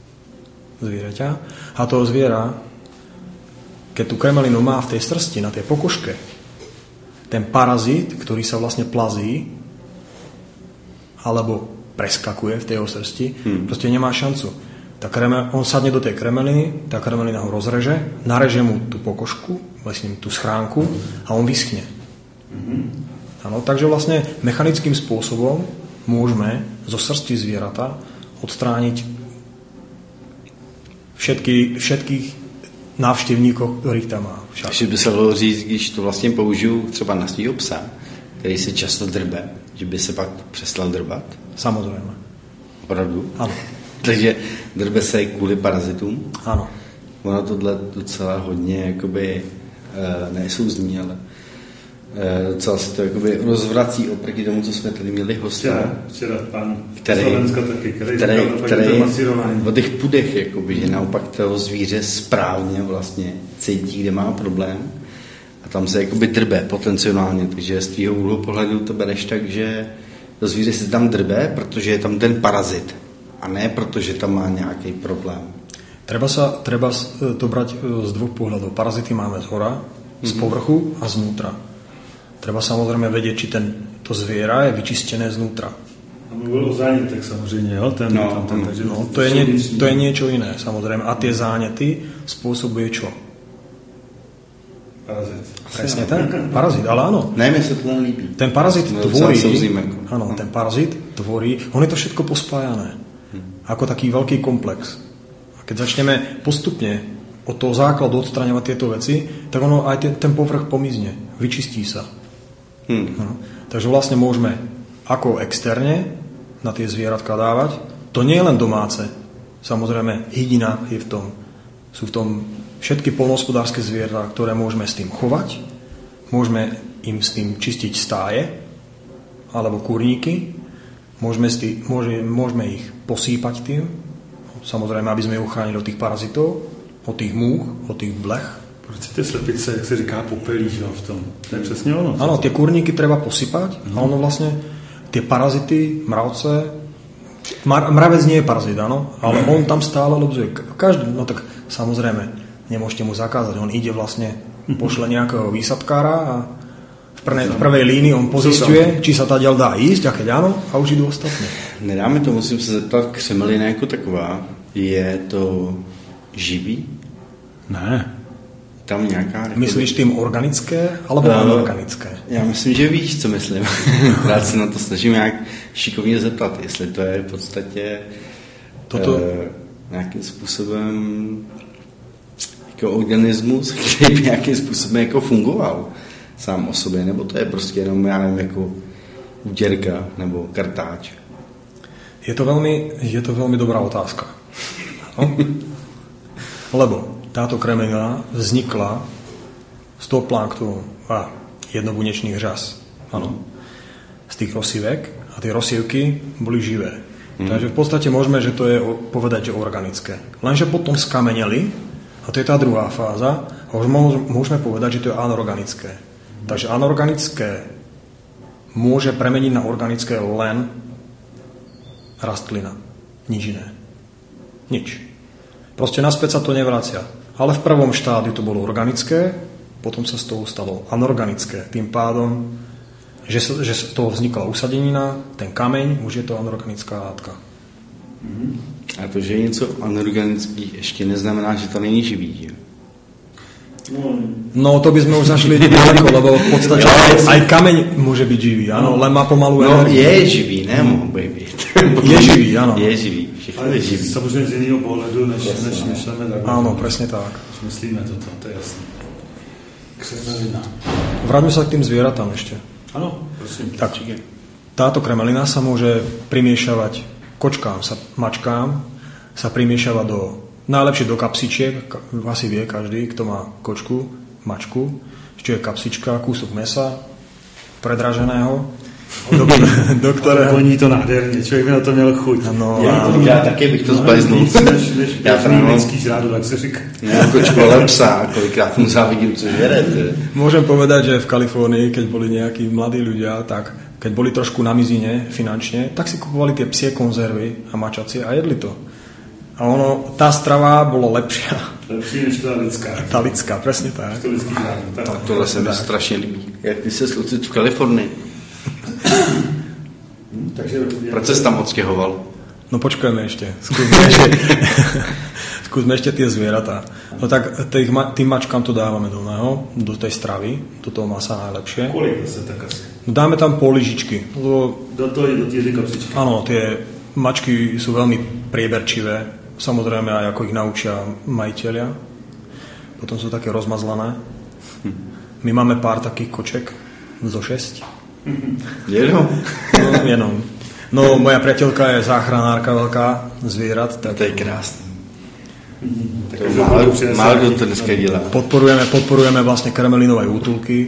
a toho zviera, keď tú kremelinu má v tej srsti, na tej pokožke, ten parazit, ktorý sa vlastne plazí alebo preskakuje v tej srsti, proste nemá šancu. On sadne do tej kremeliny, tá kremelina ho rozreže, nareže mu tú pokožku, vlastne tú schránku a on vyschne. Ano, takže vlastne mechanickým spôsobom môžeme zo srsti zvierata odstrániť všetkých návštěvníků, kterých tam má. Ještě by se dalo říct, když to vlastně použiju třeba na svýho psa, který se často drbe, že by se pak přestal drbat? Samozřejmě. Opravdu? Ano. Takže drbe se kvůli parazitům? Ano. Ono tohle docela hodně jakoby nesouzní, ale docela se to jakoby rozvrací oproti tomu, co jsme tady měli hosta. Včera pan Slovenska taky, který o těch pudech, jakoby, že naopak toho zvíře správně vlastně cítí, kde má problém a tam se jakoby drbe potenciálně, takže z tvýho úhlu pohledu to bereš tak, že to zvíře se tam drbe, protože je tam ten parazit a ne protože tam má nějaký problém. Treba to brať z dvoch pohľadov. Parazity máme zhora, z povrchu a znútra. Treba samozrejme vedieť, či to zviera je vyčistené znútra. A mluvil o zánětech samozřejmě, jo? To je niečo iné, samozrejme. A tie záněty spôsobuje čo? Parazit. Presne tak, parazit, ale áno. Najmä sa to nám líbí. Ten parazit tvorí, ten parazit tvorí, on je to všetko pospájané. Ako taký veľký komplex. A keď začneme postupne od toho základu odstraňovať tieto veci, tak ono aj ten povrch pomizne, vyčistí sa. No. Takže vlastne môžeme ako externe na tie zvieratka dávať. To nie je len domáce. Samozrejme, hydina je v tom. Sú v tom všetky poľnohospodárske zvieratá, ktoré môžeme s tým chovať. Môžeme im s tým čistiť stáje alebo kurníky. Môžeme ich posýpať tým. samozrejme, aby sme ju chránili od tých parazitov, od tých múch, od tých blech. Proč ty slepice, jak se říká, popelí, že v tom? To je přesně ono. Áno, tie kurníky treba posypať a ono vlastne, tie parazity, mravce, mravec nie je parazit, áno, ale on tam stále lobzuje. Každý, no tak samozrejme, nemôžete mu zakázať, on ide vlastne, pošle nejakého výsadkára a v prvej línii on pozistuje, či sa tadiaľ dá ísť, a keď áno, a už idú ostatní. Nedáme to, musím se zeptat, křemelina jako taková, je to živý? Ne. Tam nějaká... Myslíš tým organické, alebo anorganické? Já myslím, že víš, co myslím. Rád se na to snažím nějak šikovně zeptat, jestli to je v podstatě nějakým způsobem jako organismus, který by nějakým způsobem jako fungoval sám o sobě, nebo to je prostě jenom, já nevím, jako úděrka nebo kartáč. Je to veľmi dobrá otázka. No? Lebo táto kremelina vznikla z toho planktonu a jednobunečných řas. Áno. Z tých rosívek a tie rosívky boli živé. Takže v podstate môžeme, že to je povedať, že organické. Lenže potom skameneli a to je tá druhá fáza a už môžeme povedať, že to je anorganické. Takže anorganické môže premeniť na organické len rastlina. Nič iné. Nič. Proste naspäť sa to nevracia. Ale v prvom štádiu to bolo organické, potom sa z toho stalo anorganické. Tým pádom, že z toho vznikla usadenina, ten kameň, už je to anorganická látka. A to, že je něco anorganický, ještě neznamená, že to není živý. No to by sme už zašli ďaleko, lebo v podstate aj kameň môže byť živý, áno, len má pomalú energiu. Je živý, nemohl by být. Je živý, áno. Je živý, všechno je živý. Samozřejmě z jiného pohledu, než myšleme tak. Áno, presne tak. Než myslíme toto, to je jasné. Kremelina. Vráťme sa k tým zvieratám ešte. Áno, prosím. Tak, táto kremelina sa môže primiešavať kočkám, mačkám, sa primiešava najlepšie do kapsičiek, asi vie každý, kto má kočku, mačku, čo je kapsička, kúsok mesa, predraženého, do ktorého... Voní to nádherně, člověk by na to měl chuť. No, já taky bych to zbajznul. Než lidský žrádu, tak se říká. Já kočku ale psa, kolikrát mu závidím, co žere. Môžem povedať, že v Kalifornii, keď boli nejakí mladí ľudia, tak keď boli trošku na mizine finančne, tak si kupovali tie psie konzervy a mačacie a jedli to. A tá strava bola lepšia. Lepší než tá lidská. Tá lidská, presne tak. Tohle se mi strašně líbí. Jak ty se slucit v Kalifornii. Proč ses tam odstěhoval? No počkajme ešte. Skúsme ešte tie zvieratá. No tak tým mačkám to dávame do tej stravy, do toho masa najlepšie. Kolik zase tak asi? No dáme tam pol lyžičky. Do tie kapsičky. Áno, tie mačky sú veľmi prieberčivé. Samozrejme aj ako ich naučia majiteľia. Potom sú také rozmazlané. My máme pár takých koček zo 6. Jenom? No, jenom. No, moja priateľka je záchranárka veľká zvierat. Tak to je krásne. Málo kdo to dneska dělá. Podporujeme vlastne kremelinové útulky.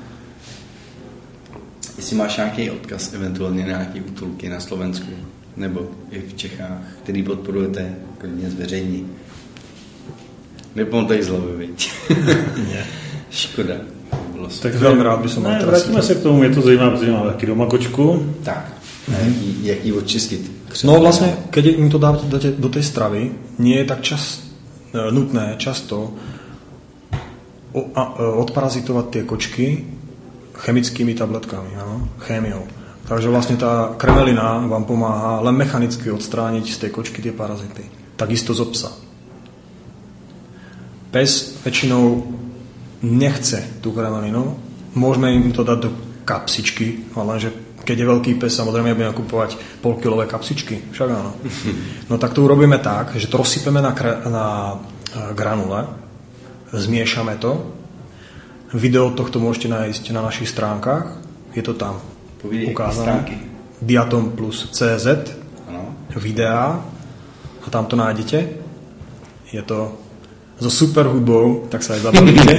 Jestli máš nějaký odkaz eventuálně na nějaké útulky na Slovensku nebo i v Čechách, který podporujete, klidně zveřejní. Nepomohli z hlavy, viď? Nie. Škoda. Tak veľmi rád by som mal teraz. Vrátime sa k tomu, je to zajímavé, taký doma kočku. Tak, jak ji odčistit? No vlastne, keď im to dáte do tej stravy, nie je tak nutné často odparazitovať tie kočky chemickými tabletkami, chémiou. Takže vlastne tá kremelina vám pomáha len mechanicky odstrániť z tej kočky tie parazity. Takisto zo psa. Pes väčšinou nechce tú kremelinu, môžeme im to dať do kapsičky, lenže keď je veľký pes, samozrejme budeme kupovať polkilové kapsičky, však áno. No tak to urobíme tak, že to rozsypeme na granule, zmiešame to. Video tohto môžete nájsť na našich stránkach, je to tam ukázané. Diatom plus CZ, videá, a tam to nájdete. Je to so super hudbou, tak sa aj zabavíte.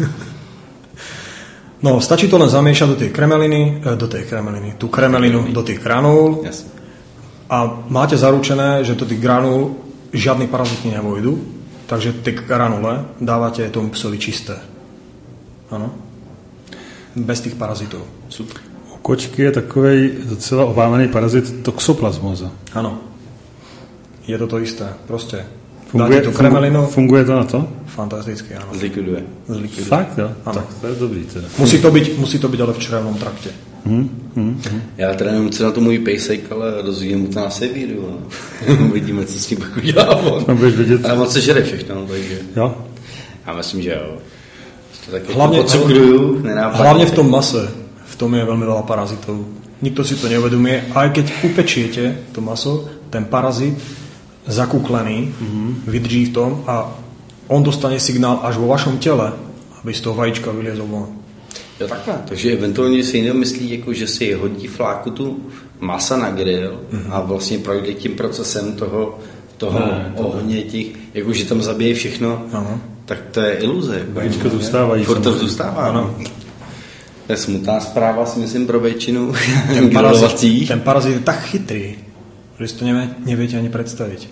No, stačí to len zamiešať do tej kremeliny, tú kremelinu do tých granúl a máte zaručené, že do tých granúl žiadny parazity nevojdu, takže tie granule dávate tomu psovi čisté. Ano. Bez tých parazitov. Super. U kočky je takovej docela obávaný parazit toxoplasmóza. Ano. Je to isté. Proste dáte tu kremelinu. Funguje to na to? Fantasticky, áno. Zlikviduje. Fakt, jo? Ano. Tak to je dobrý teda. Musí to byť ale v črevnom trakte. Já teda nevím, co na to můj pejsek, ale rozvíjím mu to na sevíru. Uvidíme, co s tím pak udělá. Ale moc se žere všechno, takže... Jo? Já myslím, že jo. To taky pocukruju, nenápadně. Hlavne v tom mase. V tom je veľmi veľa parazitov. Nikto si to neuvedomuje. Aj keď upečiete to maso, ten parazit zakúklený vydrží v tom a on dostane signál až vo vašom tele, aby z toho vajíčka vyliezol von. Jo, takhle. Takže eventuálně si někdo myslí, jako, že si hodí flákutu masa na grill a vlastně projde tím procesem toho ohně, jako, že tam zabije všechno, tak to je iluze. Vajíčka zůstávají. Furt to zůstává. Ano. To je smutná zpráva, si myslím, pro většinu ten parazit je tak chytrý, že si to neviete ani predstaviť.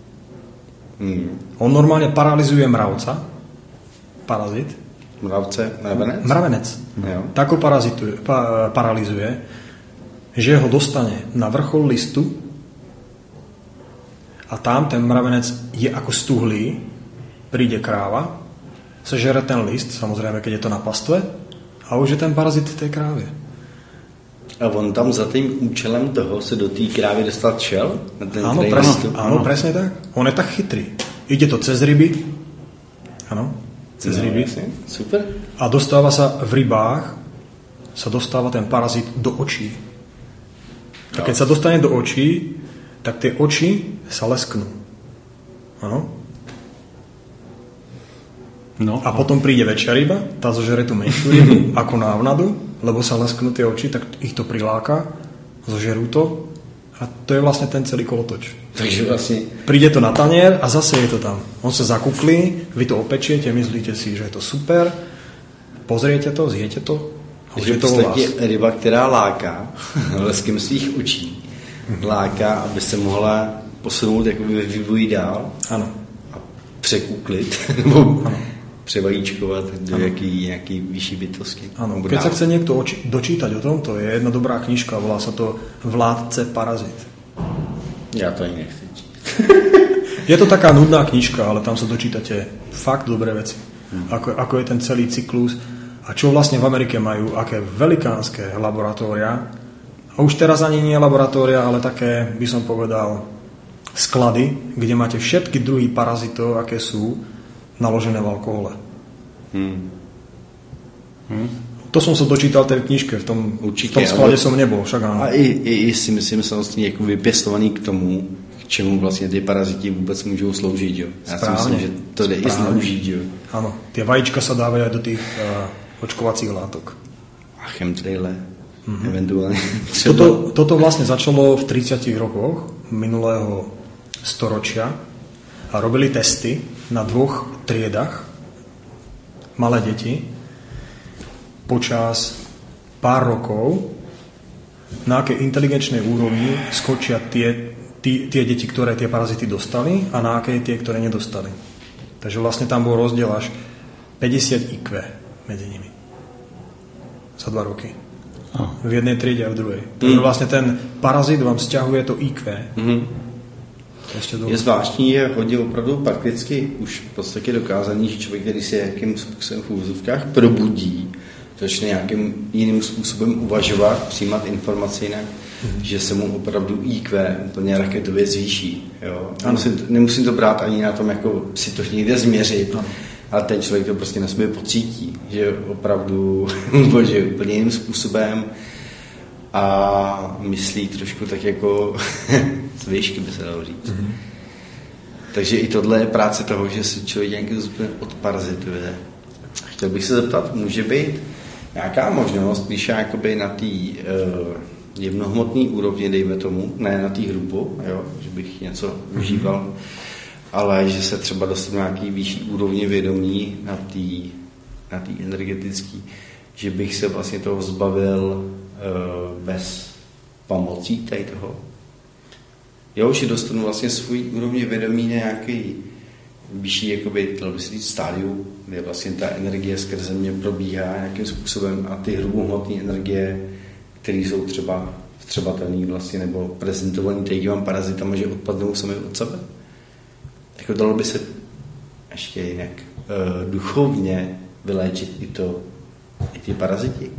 On normálne paralizuje mravca. Parazit. Mravenec. Tak ho paralizuje, že ho dostane na vrchol listu a tam ten mravenec je ako stuhlý, príde kráva, sežere ten list, samozrejme, keď je to na pastve, a už je ten parazit v té krávě. A on tam za tím účelem toho se do té krávy dostat šel? Áno, presne tak. On je tak chytrý. Ide to cez ryby. Áno, cez ryby. Super. A dostáva sa v rybách, sa dostáva ten parazit do očí. A keď sa dostane do očí, tak tie oči sa lesknú. Áno. No, a potom príde väčšia ryba, tá zožere tú menšiu rybu ako návnadu, lebo sa lesknú tie oči, tak ich to priláka, zožerú to a to je vlastne ten celý kolotoč. Takže vlastne... Príde to na tanier a zase je to tam. On sa zakuklí, vy to opečiete, myslíte si, že je to super, pozriete to, zjete to a už je to u vás. Ryba, která láká leskem svých očí, láká, aby se mohla posunout jakoby ve vývoji dál. Ano. A překuklit, nebo převajíčkovat do nějaký vyšší bytosti. Áno, keď sa chce niekto dočítať o tom, to je jedna dobrá knižka, volá sa to Vládce parazit. Ja to ani nechci čítať. Je to taká nudná knižka, ale tam sa dočítate fakt dobré veci. Ako je ten celý cyklus a čo vlastne v Amerike majú, aké velikánske laboratória. A už teraz ani nie laboratória, ale také, by som povedal, sklady, kde máte všetky druhy parazitov, aké sú, naložené v alkohole. To som sa dočítal v tej knižke, v tom sklade som nebol, však áno. A i si myslím samozřejmě jako vypěstovaný k tomu, k čemu vlastně ty paraziti vůbec můžou sloužit, jo. Já si myslím, že to jde i zneužít, jo. Áno, tie vajíčka sa dávajú aj do tých očkovacích látok. A chemtraile, eventuálne. Toto vlastne začalo v 30 rokoch minulého storočia a robili testy na 2 triedach malé deti počas pár rokov, na akej inteligenčnej úrovni skočia tie deti, ktoré tie parazity dostali a na akej tie, ktoré nedostali. Takže vlastne tam bol rozdiel až 50 IQ medzi nimi za 2 roky. V jednej triede a v druhej. Takže vlastne ten parazit vám sťahuje to IQ. Je zvláštní, je hodně opravdu prakticky už v podstatě dokázaný, že člověk, který se jakým způsobem v úvozovkách probudí, začne nějakým jiným způsobem uvažovat, přijímat informace jinak, že se mu opravdu IQ úplně raketově zvýší. Jo? Nemusím to brát ani na tom, jako si to někde změřit, ale ten člověk to prostě na sobě pocítí, že opravdu uvažuje úplně jiným způsobem a myslí trošku tak jako z výšky, by se dalo říct. Takže i tohle je práce toho, že se člověk nějakým způsobem odparazituje. Chtěl bych se zeptat, může být nějaká možnost, když já jakoby na té jemnohmotné úrovni, dejme tomu, ne na té hrubo, jo, že bych něco užíval, ale že se třeba dostanu nějaký vyšší úrovně vědomí na té energetické, že bych se vlastně toho zbavil bez pomocí tady toho. Jo, že dostanu vlastně svůj úrovně vědomí na nějaký vyšší, jakoby, dalo by se říct, stádiu, kde vlastně ta energie skrze mě probíhá nějakým způsobem a ty hrubohmotné energie, které jsou třeba vstřebatelné vlastně, nebo prezentované těma parazitama, že odpadnou sami od sebe. Jako dalo by se ještě jinak duchovně vyléčit i ty paraziti.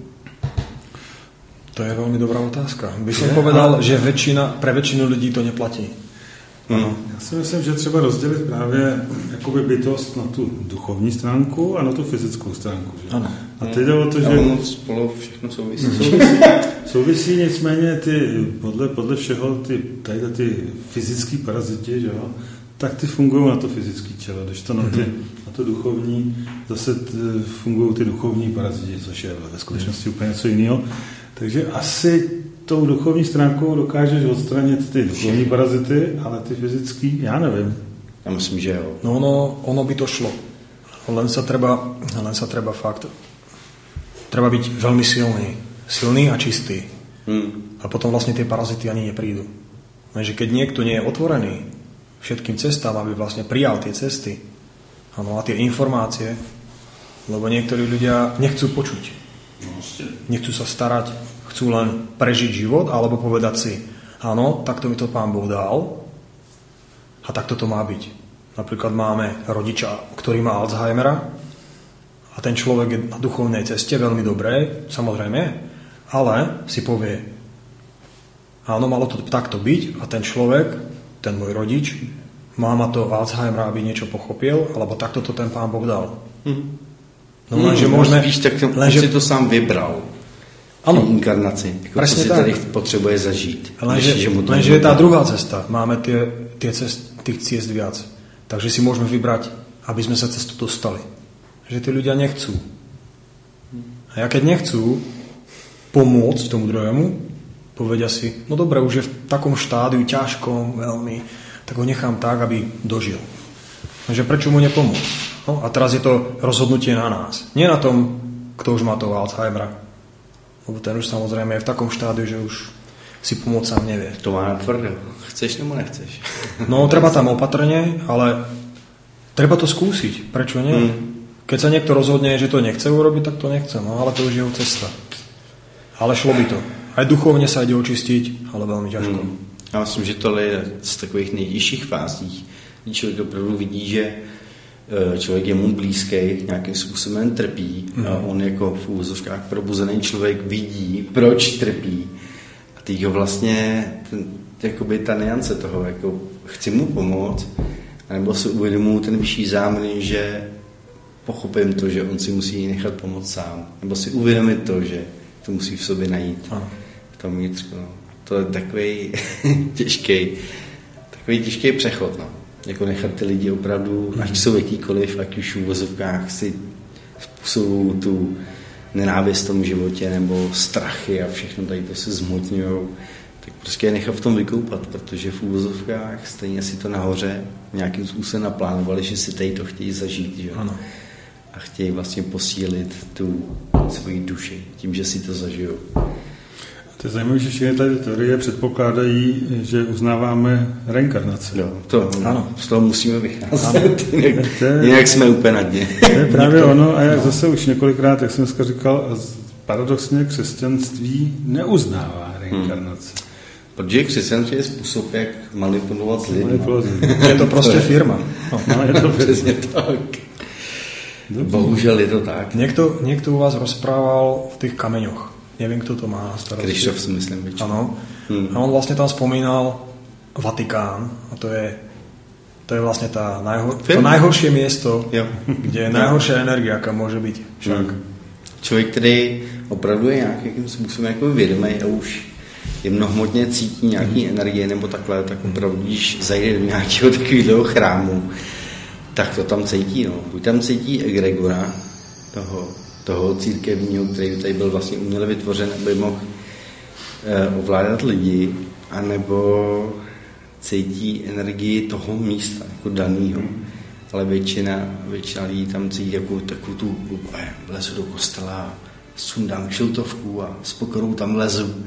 To je veľmi dobrá otázka. By som povedal, že pre väčšinu lidí to neplatí. Ano. Já si myslím, že třeba rozdělit právě jakoby bytost na tu duchovní stránku a na tu fyzickou stránku. Že? Ano. A teď jde o to, že... ono spolu všechno souvisí. Souvisí nicméně podle všeho ty fyzické paraziti, že jo? Tak ty fungují na to fyzické tělo, když to na to duchovní zase fungují ty duchovní paraziti, což je ve skutečnosti úplně něco jiného. Takže asi tou duchovní stránkou dokážeš odstranit ty duchovní parazity, ale ty fyzický, já nevím. Já myslím, že jo. No ono by to šlo. Len sa treba fakt treba byť veľmi silný a čistý. A potom vlastne tie parazity ani neprídu. Takže keď niekto nie je otvorený všetkým cestám, aby vlastne prijal tie cesty a tie informácie, lebo niektorí ľudia nechcú počuť. Nechcú sa starať, chcú len prežiť život alebo povedať si, áno, takto mi to Pán Boh dal a takto to má byť. Napríklad máme rodiča, ktorý má Alzheimera a ten človek je na duchovnej ceste veľmi dobré, samozrejme, ale si povie, áno, malo to takto byť a ten človek, ten môj rodič, má to Alzheimera, aby niečo pochopil, alebo takto to ten Pán Boh dal. No lenže môžeme... Spíš tak si to sám vybral. Ano. Inkarnaci. Jako co si tady potřebuje zažít. Lenže je tá druhá cesta. Máme tých ciest viac. Takže si môžeme vybrať, aby sme sa cez to dostali. Že tí ľudia nechcú. A ja keď nechcú pomôcť tomu druhému, povedia si, no dobre, už je v takom štádiu ťažkom veľmi, tak ho nechám tak, aby dožil. Takže prečo mu nepomôcť? No, a teraz je to rozhodnutie na nás. Nie na tom, kto už má toho Alzheimera. Lebo ten už samozrejme je v takom štádiu, že už si pomôcť sám nevie. To má tvrdo. Chceš nebo nechceš? No, treba tam opatrne, ale treba to skúsiť. Prečo nie? Keď sa niekto rozhodne, že to nechce urobiť, tak to nechce. No, ale to už je jeho cesta. Ale šlo by to. Aj duchovne sa ide očistiť, ale veľmi ťažko. Já myslím, že tohle je z takových nejtěžších fází. Když člověk opravdu vidí, že člověk je mu blízký, nějakým způsobem trpí a on jako v úvozovkách probuzený člověk vidí, proč trpí. A teď ho vlastně, jakoby ta nuance toho, jako chci mu pomoct, anebo si uvědomuji ten vyšší záměr, že pochopím to, že on si musí nechat pomoct sám. Nebo si uvědomit to, že to musí v sobě najít. V tom vnitřku. No. To je takový těžký přechod. No. Jako nechat ty lidi opravdu, ať jsou jakýkoliv, ať už v uvozovkách si způsobují tu nenávist v tom životě nebo strachy a všechno tady to se zmotňujou, tak prostě je nechat v tom vykoupat, protože v uvozovkách stejně si to nahoře nějakým způsobem naplánovali, že si tady to chtějí zažít. Že? Ano. A chtějí vlastně posílit tu svoji duši tím, že si to zažijou. To je zajímavé, že všechny tady teorie předpokládají, že uznáváme reinkarnaci. Jo, ano. Z toho musíme vycházet, jinak jsme úplně na dně. To je právě ono a jak zase už několikrát, jak jsem dneska říkal, paradoxně křesťanství neuznává reinkarnaci. Protože křesťanství je způsob, jak manipulovat s lidmi. Je to prostě firma. No, je to přesně tak. Dobře. Bohužel je to tak. Niekto u vás rozprával v tých kameňoch. Neviem, kto to má na starosti. Krištof si myslím. Áno. A on vlastne tam spomínal Vatikán. A to je vlastne to najhoršie miesto, kde je najhoršia energia, aká môže byť. Však. Člověk, který opravdu je nějakým způsobem jako vědomý a už je mnohomotně cítí nějaký energie nebo takhle, tak opravdu, když zajde do nějakého takového chrámu, tak to tam cítí. No. Buď tam cítí egregora toho církevního, který tady byl vlastně uměle vytvořen, aby mohl ovládat lidi, anebo cítí energii toho místa, jako danýho. Ale většina lidí tam cítí takovou tu, lezu do kostela, sundám kšiltovku a s pokorou tam lezu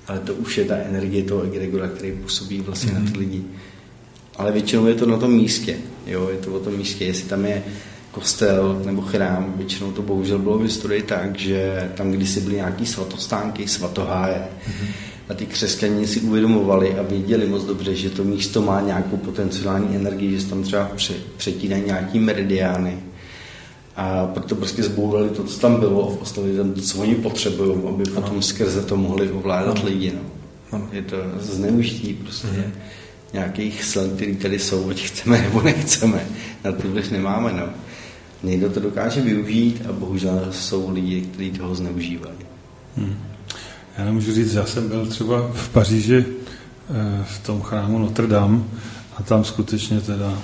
ale to už je ta energie toho egregora, který působí vlastně na ty lidi. Ale většinou je to na tom místě, jo, je to o tom místě, jestli tam je kostel nebo chrám, většinou to bohužel bylo v historii tak, že tam kdysi byly nějaký svatostánky, svatoháje a ty křesťané si uvědomovali a věděli moc dobře, že to místo má nějakou potenciální energii, že se tam třeba přetínají nějaký meridiány a proto prostě zbourali to, co tam bylo a postavili tam to, co oni potřebují, aby potom skrze to mohli ovládat lidi. No. Je to zneužití prostě nějakých sil, které tady jsou, ať chceme nebo nechceme. Na to vliv nemáme. No. Někdo to dokáže využít a bohužel jsou lidi, kteří toho zneužívají. Já nemůžu říct, já jsem byl třeba v Paříži v tom chrámu Notre Dame a tam skutečně teda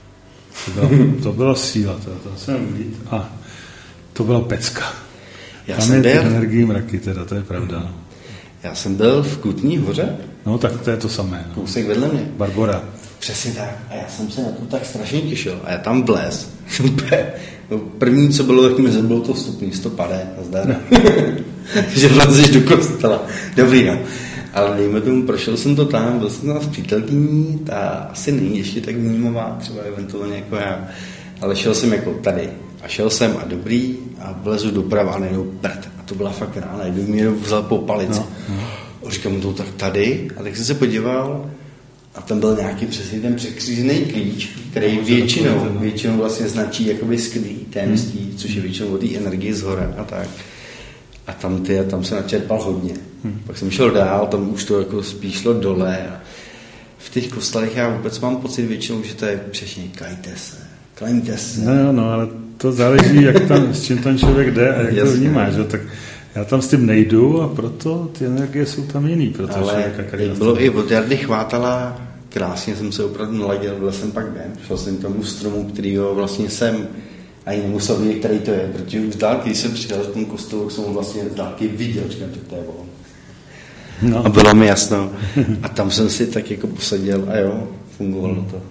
to byla síla, to jsem vidět a to byla pecka. Tam je energii mraky, teda, to je pravda. Já jsem byl v Kutní Hoře. No tak to je to samé. No. Kousek vedle mě. Barbora. Přesně tak. A já jsem se na to tak strašně těšil. A já tam vlez. No, první, co bylo, tak mi bylo to vstupní. To padá. Nazdar. Že vlezeš do kostela. Dobrý, no. Ale dejme tomu, prošel jsem to tam, byl jsem tam s přítelkyní, ta asi není ještě tak vnímavá, třeba eventuálně jako já. Ale šel jsem jako tady. A šel jsem a dobrý a vlezu doprava a najednou prd. A to byla fakt rána. Kdo mě vzal po palici. A říkám mu to tak tady. A tak jsem se podíval a tam byl nějaký přesně ten překřížený klíč, který většinou vlastně značí jakoby skrytý tajemství, což je většinou o té energii zhora a tak. A tam se načerpal hodně. Pak jsem šel dál, tam už to jako spíš šlo dole. A v těch kostelech já vůbec mám pocit většinou, že to je přesně klaňte se. No, ale to záleží, s čím tam člověk jde a jak to vnímá, že? Tak já tam s tím nejdu a proto ty energie jsou tam jiný. Ale bylo i od Jardy Chvátala, krásně jsem se opravdu naladil, byl jsem pak ven, šel jsem k tomu stromu, kterýho vlastně jsem ani nemusel vidět, který to je, protože už z dálky, když jsem přidal k tomu kostelu, jsem ho vlastně z dálky viděl, říkám, to je on. No. A bylo mi jasno. A tam jsem si tak jako posadil a jo, fungovalo to.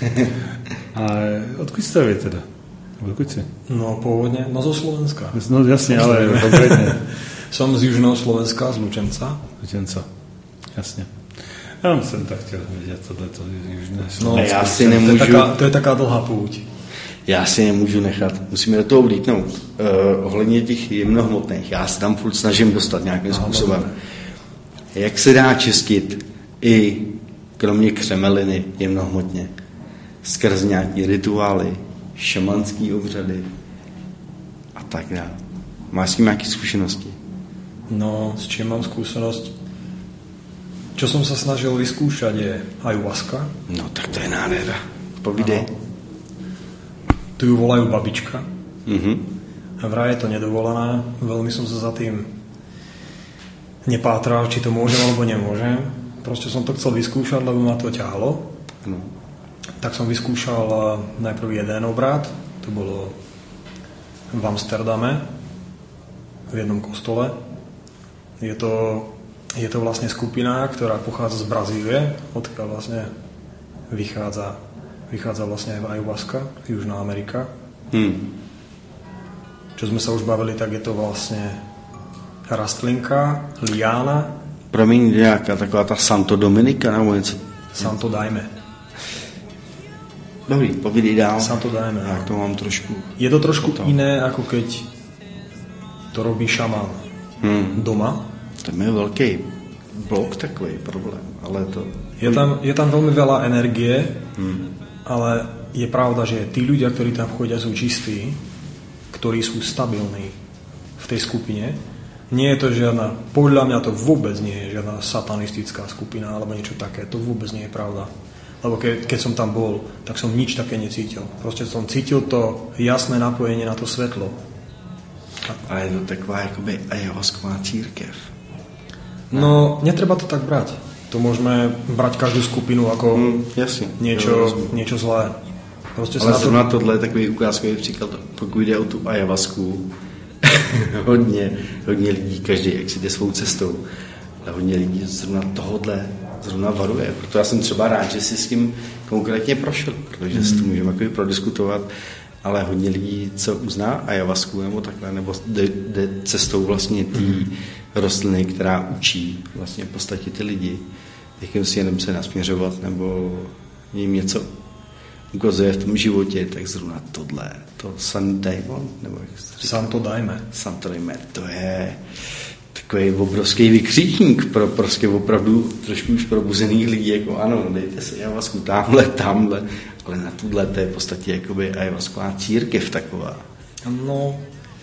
A odkud jste vy teda? Odkud jsi? No pôvodne, zo Slovenska. No jasně, ale konkrétně. Som z Južného Slovenska, z Lučenca. Jasně. Já jsem tak chtěl vědět, tohleto Južné Slovensko. No, já si nemůžu... To je taká dlhá púť. Já si nemůžu nechat. Musíme do toho vlítnout. Ohledně těch jemnohmotných. Já se tam furt snažím dostat nějakým způsobem. Jak se dá čistit i kromě křemeliny jemnohmotně? Skrz nějaký rituály, šamanský obřady a tak dále. Máš s tím nějaké zkušenosti? No, s čím mám skúsenosť? Čo som sa snažil vyskúšať je ayahuasca. No, tak to je nádhera. Povídej. Tu ju volajú babička. A vraj je to nedovolené. Veľmi som sa za tým nepátral, či to môžem alebo nemôžem. Proste som to chcel vyskúšať, lebo ma to ťahlo. No. Tak som vyskúšal najprv jeden obrad. To bolo v Amsterdame v jednom kostole. Je to vlastne skupina, ktorá pochádza z Brazílie, odkiaľ vlastne vychádza vlastne aj ayahuasca, Južná Amerika. Čo sme sa už bavili, tak je to vlastne rastlinka, liána. Promiň, nějaká taková ta Santo Dominika nebo něco? Santo Daime. Dobrý, povídej dál. Santo Daime. Já to mám trošku... Je to trošku iné, ako keď to robí šaman doma. To je velký blok, takový problém, ale to... Je tam veľmi veľa energie, ale je pravda, že tí ľudia, ktorí tam chodia, sú čistí, ktorí sú stabilní v tej skupine. Nie je to žiadna, podľa mňa to vôbec nie je žiadna satanistická skupina alebo niečo také, to vôbec nie je pravda. Lebo keď som tam bol, tak som nič také necítil. Proste som cítil to jasné napojenie na to svetlo. A je to taková jakoby ayahuasková církev. No, netreba to tak brať. To môžeme brať každú skupinu ako niečo zlé. Proste ale zrovna tohle je takový ukázkový příklad, pokud jde o tu ayahuasku. hodně lidí, každý jak si jde svou cestou, ale hodně lidí zrovna tohodle zrovna varuje. Proto já jsem třeba rád, že si s tím konkrétně prošel, protože si to můžeme jako prodiskutovat, ale hodně lidí, co uzná ayahuasku nebo takhle, nebo jde cestou vlastně tý rostliny, která učí vlastně v podstatě ty lidi, jakým směrem se nasměřovat, nebo jim něco ukazuje v tom životě, tak zrovna tohle, to Sandaimon, nebo jak se říká? Santo Daime, to je takový obrovský vykřičník pro prostě opravdu trošku už probuzených lidí, jako ano, dejte si ajavasku tamhle, ale na tuhle to je v podstatě jakoby ajavasková církev taková. No,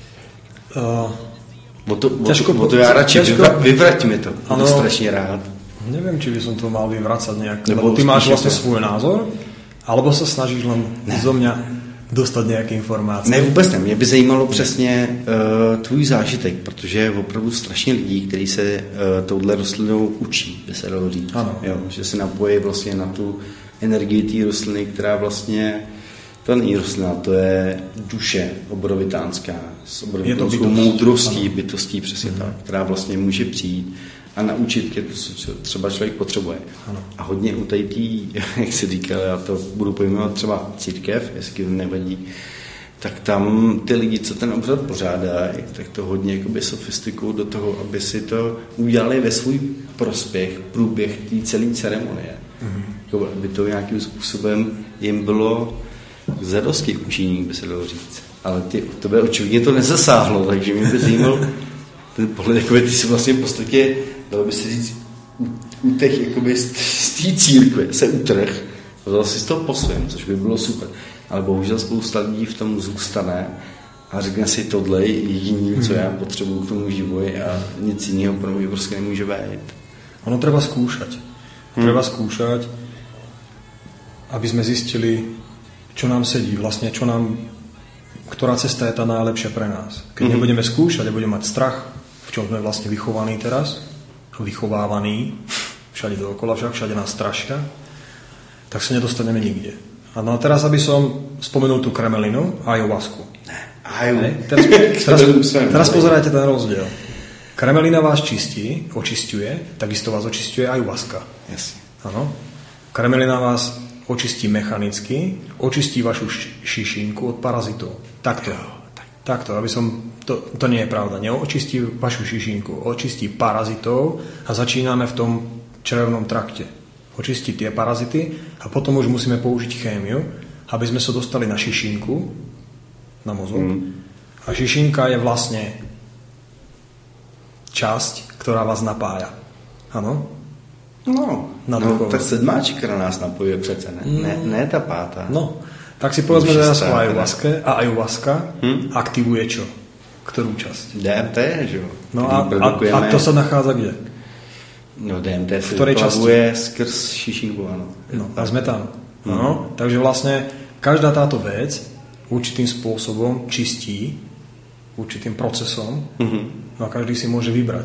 o to já radši vyvrať mi to, budu strašně rád. Neviem, či by som to mal vyvracať nejak, lebo ty máš vlastne svůj názor, alebo sa snažíš len zo mňa dostat nějaké informace? Ne, vůbec ne. Mě by zajímalo přesně tvůj zážitek, protože je opravdu strašně lidí, kteří se touhle rostlinou učí, by se dalo říct. Jo, že se napojí vlastně na tu energii té rostliny, která vlastně, to není rostlina, to je duše obrovitánská, s obrovitánskou moudrostí, bytostí přesně tak, která vlastně může přijít a naučit tě, co třeba člověk potřebuje. Ano. A hodně u tý, jak si říkal, já to budu pojmenovat třeba církev, jestli to nevadí, tak tam ty lidi, co ten obřad pořádají, tak to hodně jakoby sofistikují do toho, aby si to udělali ve svůj prospěch, průběh té celé ceremonie. Jako, aby to nějakým způsobem jim bylo zadosti učinění, by se dalo říct. Ale tebe očividně to nezasáhlo, takže mě by zajímal ten pohled, jakoby ty si vlastně v podstatě, dalo by se říct, u těch, jakoby z té církve se utrh, vzal si z toho po svém, což by bylo super. Ale bohužel spousta lidí v tom zůstane a řekne si, tohle je jediný, co já potřebuji k tomu vývoji a nic jiného pro mě prostě nemůže být. Ono treba skúšať. Treba skúšať, aby sme zistili, čo nám sedí, vlastne ktorá cesta je tá najlepšia pre nás. Keď nebudeme skúšať a budeme mať strach, v čom sme vlastne vychovaní teraz, vychovávaní, všade dookola, všade nás strašia, tak sa nedostaneme nikde. A no teraz, aby som spomenul tú kremelinu a ajovasku. Teraz pozerajte ten rozdiel. Kremelina vás očisťuje, takisto vás očisťuje ajovaska. Jasne. Áno. Kremelina vás očistí mechanicky, očistí vašu šišinku od parazitov. Takto, aby som... To nie je pravda. Neočistí vašu šišinku, očistí parazitov a začíname v tom črevnom trakte. Očistí tie parazity a potom už musíme použiť chémiu, aby sme sa dostali na šišinku, na mozog. A šišinka je vlastne časť, ktorá vás napája. Áno? No, tak sedmáčka na nás napojuje přece, ne ta pátá. No, tak si povedzme, že nás o ajovaske a ajovaska aktivuje čo? Ktorú časť? DMT, že jo? No a to sa nachádza kde? No DMT se vyplavuje skrz šišinku, áno. No a sme tam. No, takže vlastne každá táto vec určitým spôsobom čistí, určitým procesom, no a každý si môže vybrať.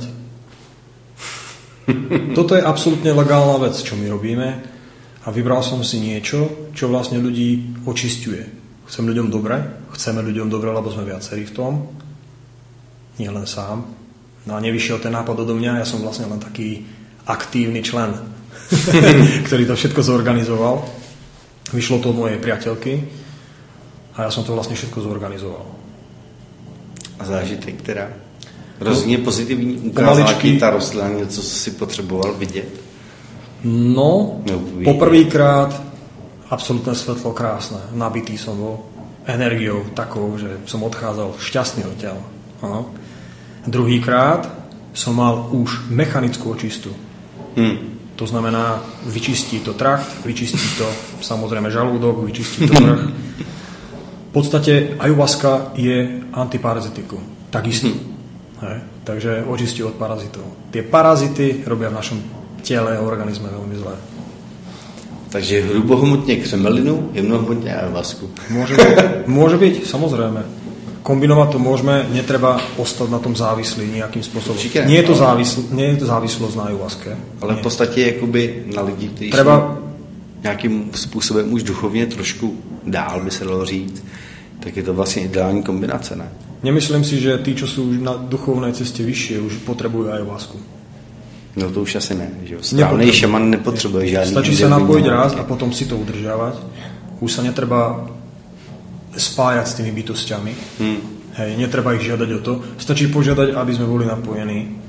Toto je absolútne legálna vec, čo my robíme a vybral som si niečo, čo vlastne ľudí očisťuje. Chceme ľuďom dobre, lebo sme viacerí v tom, nie len sám. No a nevyšiel ten nápad odo mňa, ja som vlastne len taký aktívny člen, ktorý to všetko zorganizoval. Vyšlo to od mojej priateľky a ja som to vlastne všetko zorganizoval. A zážitek teda? Rozhodně pozitivní, ukázala ti ta rostlina něco, co si potřeboval vidět? No, poprvýkrát absolútne svetlo krásne. Nabitý som bol energiou takou, že som odchádzal šťastný odtiaľ. Áno. Druhýkrát som mal už mechanickú očistu. To znamená, vyčistí to trakt, vyčistí to samozrejme žalúdok, vyčistí to vrch. V podstate ajovaska je antiparazitikum. Takisto. Takže očistí od parazitov. Tie parazity robia v našom tele a organizme veľmi zlé. Takže hrubohmotne kremelinu, jemnohmotne ajovasku. Môže byť, samozrejme. Kombinovať to môžeme, netreba ostať na tom závislý nejakým spôsobom. Nie je to závislosť na ajovaske. Ale v podstatě jakoby na lidi, kteří jsou nějakým způsobem už duchovně trošku dál, by se dalo říct, tak je to vlastně ideální kombinace, ne? Nemyslím si, že tí, čo sú už na duchovnej ceste vyššie, už potrebujú ajovasku. No to už asi ne. Že? Správnej šaman nepotřebuje žádný. Stačí sa napojiť raz a potom si to udržiavať. Už sa netreba spájať s tými bytostiami. Hej, netreba ich žiadať o to. Stačí požiadať, aby sme boli napojení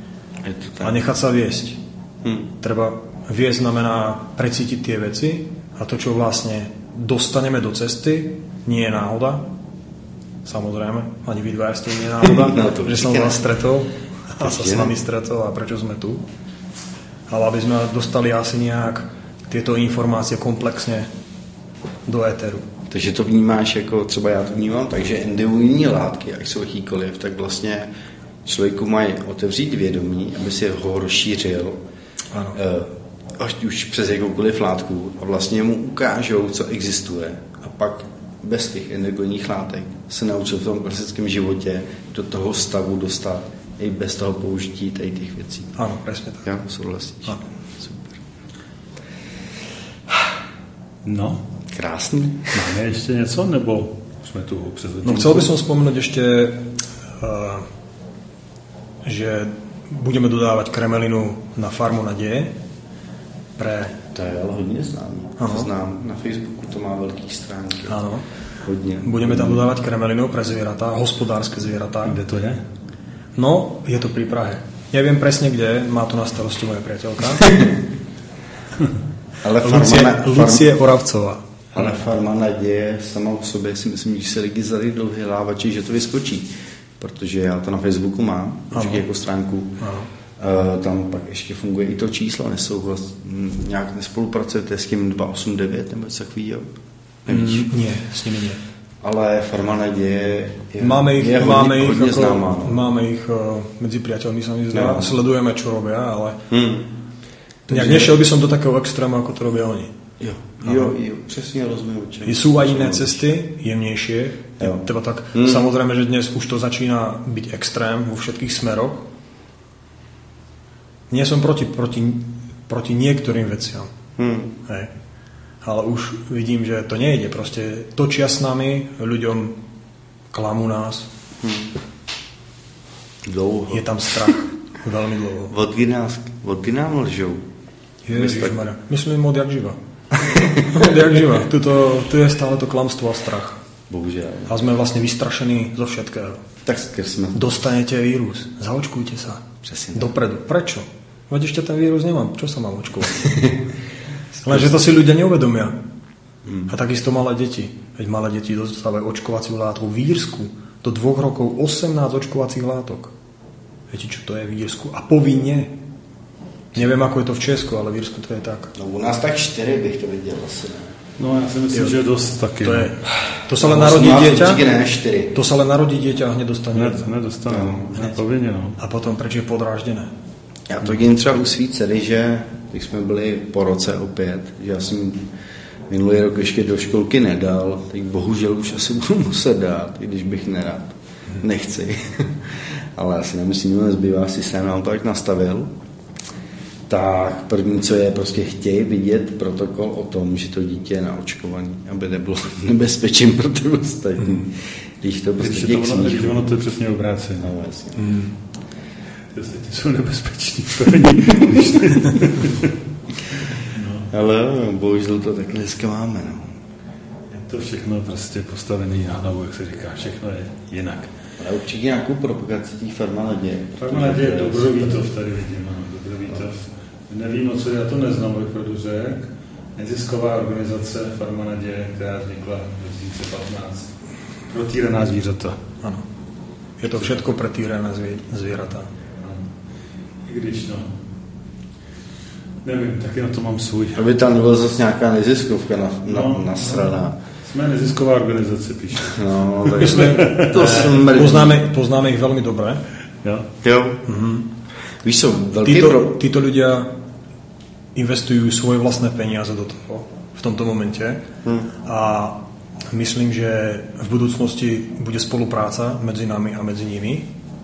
a nechať sa viesť. Treba viesť znamená precítiť tie veci a to, čo vlastne dostaneme do cesty, nie je náhoda. Samozrejme, ani vy dvaja ste nie je náhoda, že som vás stretol a sa s vami stretol a prečo sme tu. Ale aby sme dostali asi nejak tieto informácie komplexne do éteru. Takže to vnímáš jako, třeba já to vnímám, takže endogénní látky, ať jsou jakýkoliv, tak vlastně člověku mají otevřít vědomí, aby si ho rozšířil, až už přes jakoukoliv látku a vlastně mu ukážou, co existuje. A pak bez těch endogénních látek se naučil v tom klasickém životě do toho stavu dostat i bez toho použití tady těch věcí. Ano, přesně tak. Já souhlasíš. Ano. Super. No. Krásný. Máme ještě něco, nebo jsme tu přes No, chcel by som spomenúť ešte, že budeme dodávať kremelinu na farmu Naděje pre... To je ale hodně známý. Znám, na Facebooku to má velký stránky. Áno. Hodně. Budeme tam dodávať kremelinu pre zvieratá, hospodárske zvieratá. Kde to je? No, je to pri Prahe. Neviem presne kde, má to na starosti moja priateľka. Ale Lucie Oravcová. Ale farma Naděje sama o sobě si myslím, že se lidi zali do vyhlávači, že to vyskočí. Protože já to na Facebooku mám, určitě jako stránku. Tam pak ještě funguje i to číslo, nesouhlas, nějak nespolupracujete s tím 289 nebo něco takového? Nie, s nimi nie. Ale farma Naděje je hodně známá. No. Máme ich medzi priateľmi, sa mi zdá. Sledujeme, čo robia, ale nejak nešiel by som do takého extrému, ako to robia oni. Jo, přesně rozumím. Sú aj iné cesty, jemnejšie. Teda tak, samozrejme, že dnes už to začína byť extrém vo všetkých smeroch. Nie som proti niektorým veciam. Hej. Ale už vidím, že to nejde. Proste točia s nami, ľuďom klamú nás. Dlouho. Je tam strach. Veľmi dlouho. Odkdy nám lžou? Ježišmarja. Myslím odjak živa. Odjak živa. Tu je stále to klamstvo a strach. Bohužel. A sme vlastne vystrašení zo všetkého. Tak skresme. Dostanete vírus. Zaočkujte sa. Přesně. Dopredu. Prečo? Veď ešte ten vírus nemám. Čo sa mám očkovať? Lenže to si ľudia neuvedomia. A takisto malé deti. Veď malé deti dostávajú očkovaciu látku v Írsku. Do 2 rokov 18 očkovacích látok. Viete, čo to je v Írsku? A povinne. Neviem, ako je to v Česku, ale v Írsku to je tak. No u nás tak 4 bych to viděl asi. No já si myslím, že je dost taky. To sa len narodí dieťa. Ne, 4. To sa len narodí dieťa a hneď dostane. Nedostane. Povinně, no. A potom, prečo je podráždené? Já to vidím třeba u svý dcery, že když jsme byli po roce opět, že já jsem minulý rok ještě do školky nedal, tak bohužel už asi budu muset dát, i když bych nerad. Nechci. Ale asi nemyslím, že nezbývá, systém nám to tak nastavil. Tak první, co je, prostě chtějí vidět protokol o tom, že to dítě je naočkovaný, aby nebylo nebezpečím pro ty ostatní. Když to prostě sníží. Ono to je přesně obráceně. No, jasně. Jestli ti jsou nebezpeční. Ale bohužel to takhle dneska máme. No. Je to všechno prostě postavený na hlavu, jak se říká, všechno je jinak. Ale určitě nějakou propagaci tý Farma Naděje. Farma Naděje, Dobrovítov tady vidím, ano, Dobrovítov. Nevím, co já to neznám, bych pravdu řekl. Nezisková organizace Farma Naděje, která vznikla v 2015. Pro týraná zvířata. Ano. Je to všetko pre týrané zvieratá. I když, no. Nevím, taky na to mám svůj. Aby tam nebyla zase nějaká neziskovka nasraná. Jsme nezisková organizace, píše. No, tak myslím, to poznáme ich veľmi dobre. Jo. Víš, jsou velký títo ľudia investujú svoje vlastné peniaze do toho v tomto momente a myslím, že v budúcnosti bude spolupráca medzi nami a medzi nimi.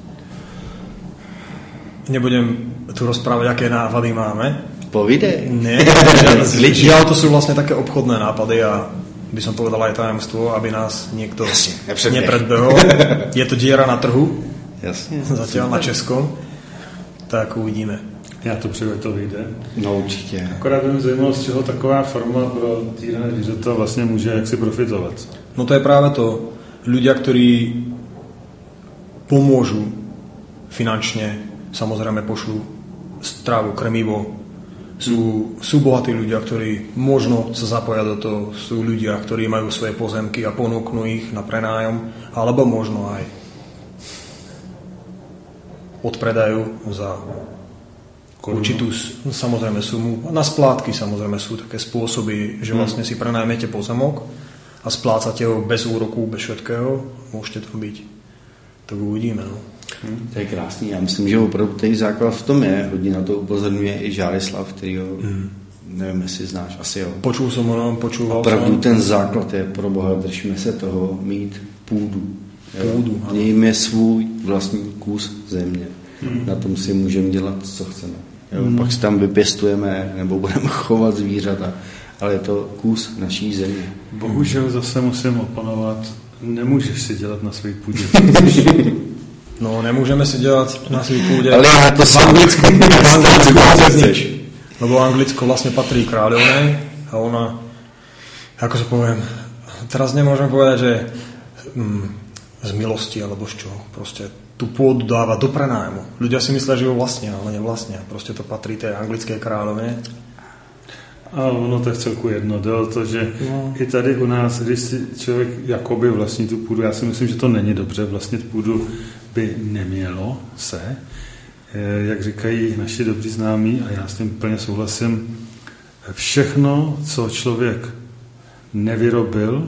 Nebudem tu rozprávať, aké nápady máme. Povídej. Nie, žiaľ, to sú vlastne také obchodné nápady a by som povedal aj tajemstvo, aby nás niekto nepredbehol. Je to diera na trhu. Jasně. Zatiaľ na českom. Tak uvidíme. Já to přeju, to vyjde. No určitě. Akorát by mě zajímalo, z čeho taková forma pro týrané zvířata vlastně může jaksi profitovat. No to je práve to. Ľudia, ktorí pomôžu finančne, samozrejme pošlú strávu, krmivo. Sú bohatí ľudia, ktorí možno sa zapoja do toho. Sú ľudia, ktorí majú svoje pozemky a ponúknú ich na prenájom, alebo možno aj odpredajú za určitú samozrejme sumu. Na splátky samozrejme sú také spôsoby, že vlastne si prenajmete pozemok a splácate ho bez úroku, bez všetkého. Môžete tam byť. Tak uvidíme, no. To je krásný. Já myslím, že opravdu ten základ v tom je. Hodně na to upozorňuje i Žárislav, kterýho nevím, jestli znáš, asi jo. Počul jsem ho, počúval opravdu jsem. Ten základ je pro Boha, držíme se toho, mít půdu. Půdu, ano. Mějme svůj vlastní kus země. Na tom si můžeme dělat, co chceme. Jo? Pak si tam vypěstujeme nebo budeme chovat zvířata, ale je to kus naší země. Bohužel zase musím oponovat, nemůžeš si dělat na své půdě. No, nemůžeme si dělat na svý půdě. Ale já to v Anglicku chceš. Lebo Anglicko vlastne patrí kráľovnej a ona, ako sa poviem, teraz nemôžem povedať, že z milosti alebo z čoho, proste tú pôdu dáva do prenájmu. Ľudia si myslia, že ho vlastnia, ale nevlastnia. Proste to patrí tej anglické kráľovne. A ono to je celku jedno. Jde o to, že i tady u nás, když si člověk jakoby vlastní tu půdu, já si myslím, že to není dobře, vlastnit půdu by nemělo se. Jak říkají naši dobří známí, a já s tím plně souhlasím, všechno, co člověk nevyrobil,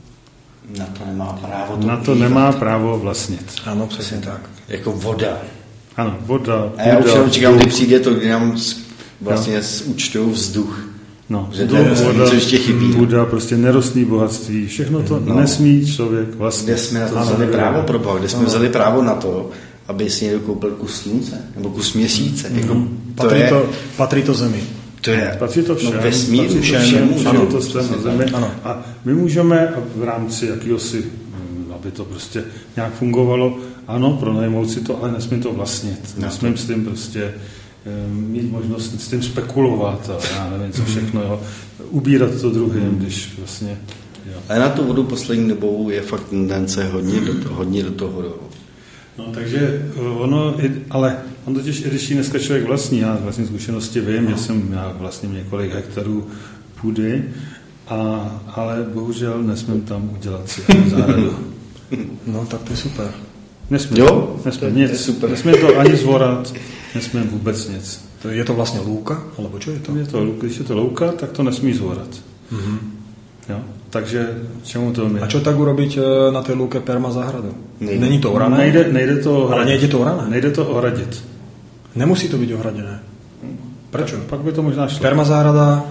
na to nemá právo vlastnit. Ano, přesně tak. Jako voda. Ano, voda. A já už jenom čekám, kdy přijde to, kdy nám vlastně účtují vzduch. No, že to je co ještě chybí. Voda, prostě nerostný bohatství, všechno to nesmí člověk vlastně. Kde jsme na to vzali právo pro Boha? Kde jsme vzali právo na to, aby si někdo koupil kus slunce nebo kus měsíce? Jako, patří to zemi. Patří to všem. Vesmíru, všemu. Ano, to jste na zemi. Ano. A my můžeme v rámci jakýhosi, aby to prostě nějak fungovalo, ano, pronajmout si to, ale nesmím to vlastnit. Nesmím s tím prostě mít možnost s tím spekulovat a já nevím, co všechno, jo. Ubírat to druhým, když vlastně... Jo. Ale na tu vodu poslední dobou je fakt tendence hodně do toho. No, takže ono, ale on totiž, i když ji dneska člověk vlastní, já z vlastní zkušenosti vím, že já vlastním několik hektarů půdy, ale bohužel nesmím tam udělat si zahradu. No, tak to je super. Nesmím nic, nesmím to ani zvorat, nesmím vůbec nic. Je to vlastně louka, alebo čo je to? Když je to louka, tak to nesmí zvorat. Mm-hmm. Jo? Takže čemu to je? A čo tak urobiť na té louke perma zahradu? Není to orané? Nejde to ohradit. Ale nejde to orané? Nejde to ohradit. Nemusí to být ohradené. Prečo? Pak by to možná šlo. Perma zahrada,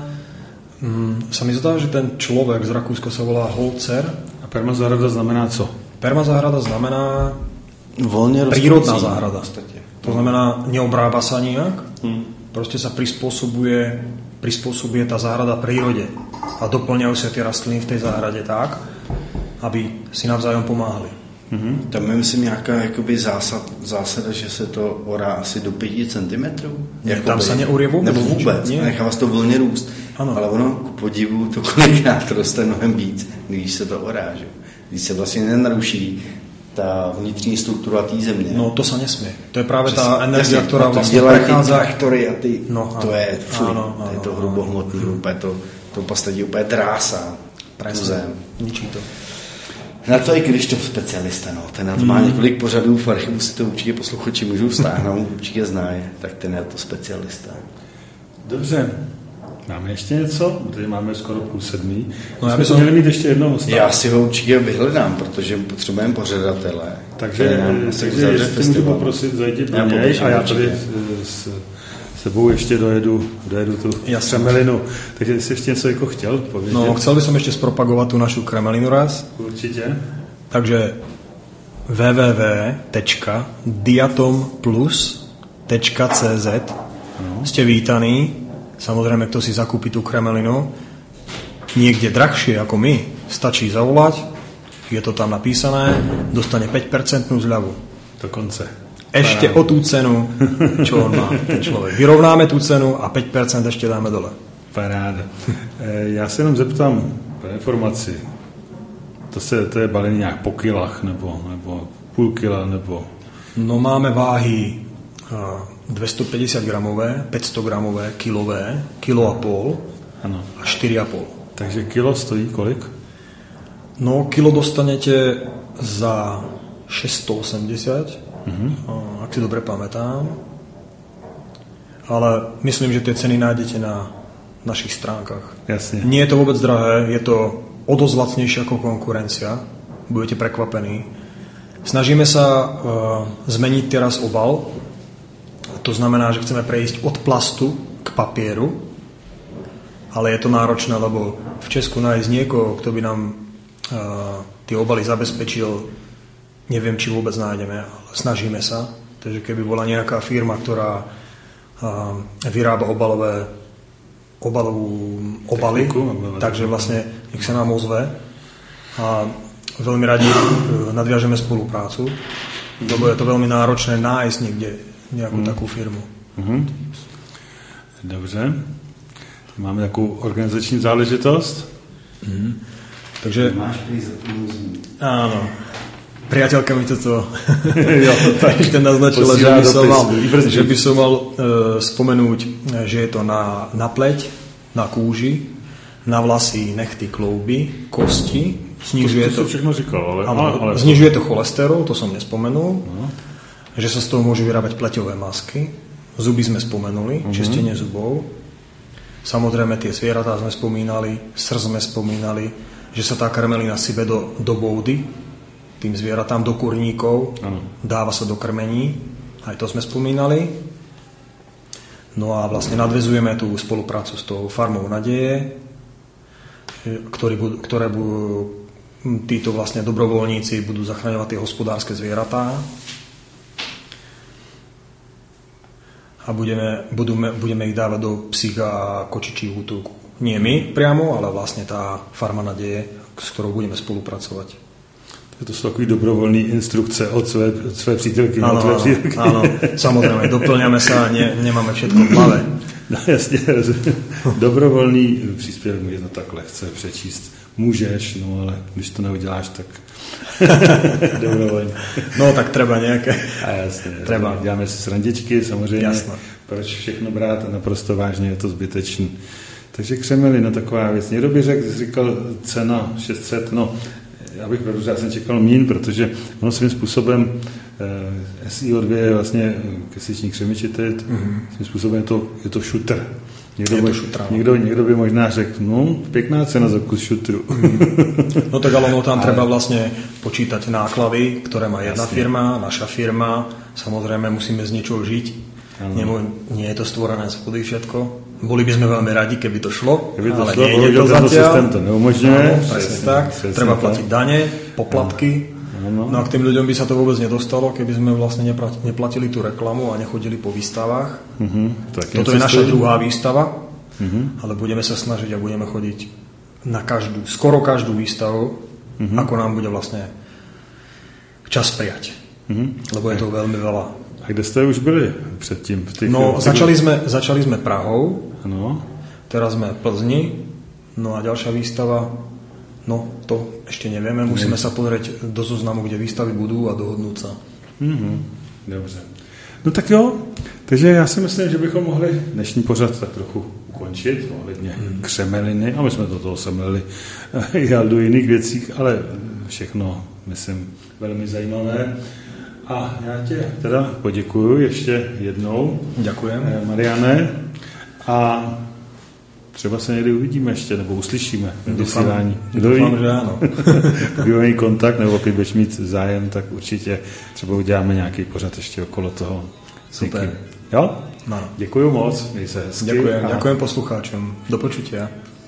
sa mi zdá, že ten človek z Rakúska sa volá Holzer. A perma zahrada znamená co? Perma zahrada znamená prírodná záhrada. To znamená, neobrába sa nijak, proste sa prispôsobuje tá záhrada prírode a doplňajú sa tie rastliny v tej záhrade tak, aby si navzájom pomáhali. Tam je, myslím, nějaká jakoby zásada, že se to orá asi do 5 cm. Tam se neurie vůbec. Nebo vůbec, nechá vás to volně růst. Ano. Ale ono, ku podivu, to kolikrát roste mnohem víc, když se to orá. Že? Když se vlastně nenaruší ta vnitřní struktura té země. No to se nesmí. To je právě ta energie, která vlastně prechádza. Traktory a ty, to je to je to hrubohmotný, to podstatě úplně drásá tu zem. Ničí to. Na to i když to specialista, no. Ten na to má několik pořadů v archivu, si to určitě posluchači můžou stáhnout, určitě znají, tak ten je to specialista. Dobře. Máme ještě něco? Tady máme skoro 6:30. No, já bych měli mít ještě jednoho hosta. Já si ho určitě vyhledám, protože potřebujeme pořadatele. Takže jestli můžu poprosit, zajdi pro něj a já tady s sebou ještě dojedu tu kremelinu. Takže jsi ještě něco jako chtěl povědět? No, chcel by som ešte spropagovať tú našu kremelinu raz. Určite. Takže www.diatomplus.cz Ste vítaní. Samozrejme, kto si zakúpi tú kremelinu niekde drahšie ako my, stačí zavolať, je to tam napísané, dostane 5% zľavu. Dokonce. Ešte o tú cenu, čo on má, ten človek. Vyrovnáme tú cenu a 5% ešte dáme dole. Paráda. Já se jenom zeptám pro informaci. To je balení nějak po kilách, nebo půl kila, nebo... No máme váhy 250 gramové, 500 gramové, kilové, kilo a pol ano. A 4,5. Takže kilo stojí kolik? No, kilo dostanete za 680, ak si dobre pamätám. Ale myslím, že tie ceny nájdete na našich stránkach. Jasne. Nie je to vôbec drahé, je to o dosť lacnejšie ako konkurencia. Budete prekvapení. Snažíme sa zmeniť teraz obal. To znamená, že chceme prejsť od plastu k papieru. Ale je to náročné, lebo v Česku nájsť niekoho, kto by nám tie obaly zabezpečil, neviem, či vôbec nájdeme. Snažíme sa. Takže keby bola nejaká firma, ktorá vyrába obaly, takže vlastne nech sa nám ozve a veľmi radi nadviažeme spoluprácu, lebo je to veľmi náročné nájsť niekde nejakú takú firmu. Dobře. Máme takú organizační záležitost. Takže áno. Priateľka mi toto ešte naznačila, že by som mal spomenúť, že je to na pleť, na kúži, na vlasy, nechty, klouby, kosti. Znižuje to cholesterol, to som nespomenul. Že sa z toho môžu vyrábať pleťové masky. Zuby sme spomenuli, čistenie zubov. Samozrejme tie zvieratá sme spomínali, srst sme spomínali, že sa tá krmelina sype do boudy, tým zvieratám, do kurníkov, dáva sa do krmení, aj to sme spomínali. No a vlastne nadväzujeme tú spoluprácu s tou farmou Nadeje, ktoré budú, títo vlastne dobrovoľníci budú zachraňovať tie hospodárske zvieratá a budeme ich dávať do psích a kočičích útulku. Nie my priamo, ale vlastne tá farma Nadeje, s ktorou budeme spolupracovať. To sú takový dobrovoľný instrukce od své přítelky. Áno, samozrejme, doplňame sa a nemáme všetko v hlave. No jasně, dobrovolný příspěvek můžeš tak lehce přečíst. Můžeš, no ale když to neuděláš, tak dobrovolně. No tak treba nějaké. A jasně, treba. Děláme si srandičky, samozřejmě. Jasné. Proč všechno brát a naprosto vážně, je to zbytečný. Takže křemelina, taková věc. Někdo by říkal cena 600, no já jsem čekal míň, protože ono svým způsobem SiO2 je vlastně kyslíčník křemičitý, svým způsobem je to šutr. Někdo by možná řekl, no, pěkná cena za kus šutru. No tak ale tam treba vlastne počítať náklady, ktoré má jedna firma, naša firma, samozrejme musíme z niečoho žiť. Nie je to stvorené z vody všetko. Boli by sme veľmi radi, keby to šlo, ale nie je to zatiaľ. To neumožňuje. Presne tak. Treba platiť dane, poplatky. No a k tým ľuďom by sa to vôbec nedostalo, keby sme vlastne neplatili tú reklamu a nechodili po výstavách. Toto je naša druhá výstava, ale budeme sa snažiť a budeme chodiť na skoro každú výstavu, ako nám bude vlastne čas prijať. Lebo je to veľmi veľa. A kde ste už byli předtím? Začali sme Prahou, teraz sme v Plzni, no a ďalšia výstava, no to ešte nevieme, musíme sa pozrieť do zoznamu, kde výstavy budú a dohodnúť sa. Dobře. No tak jo, takže já si myslím, že bychom mohli dnešní pořad tak trochu ukončit, ohledně křemeliny, a my jsme do toho semleli i do jiných věcí, ale všechno, myslím, velmi zajímavé. A já tě teda poděkuju ještě jednou. Ďakujem. Mariane. A třeba se někdy uvidíme ještě, nebo uslyšíme na vysílání. Doufám, že áno. Pokud mají kontakt, nebo když budeš mít zájem, tak určitě třeba uděláme nějaký pořad ještě okolo toho. Super. Jo? No. Děkuju moc, měj se hezky. Ďakujem poslucháčom. Do počutia.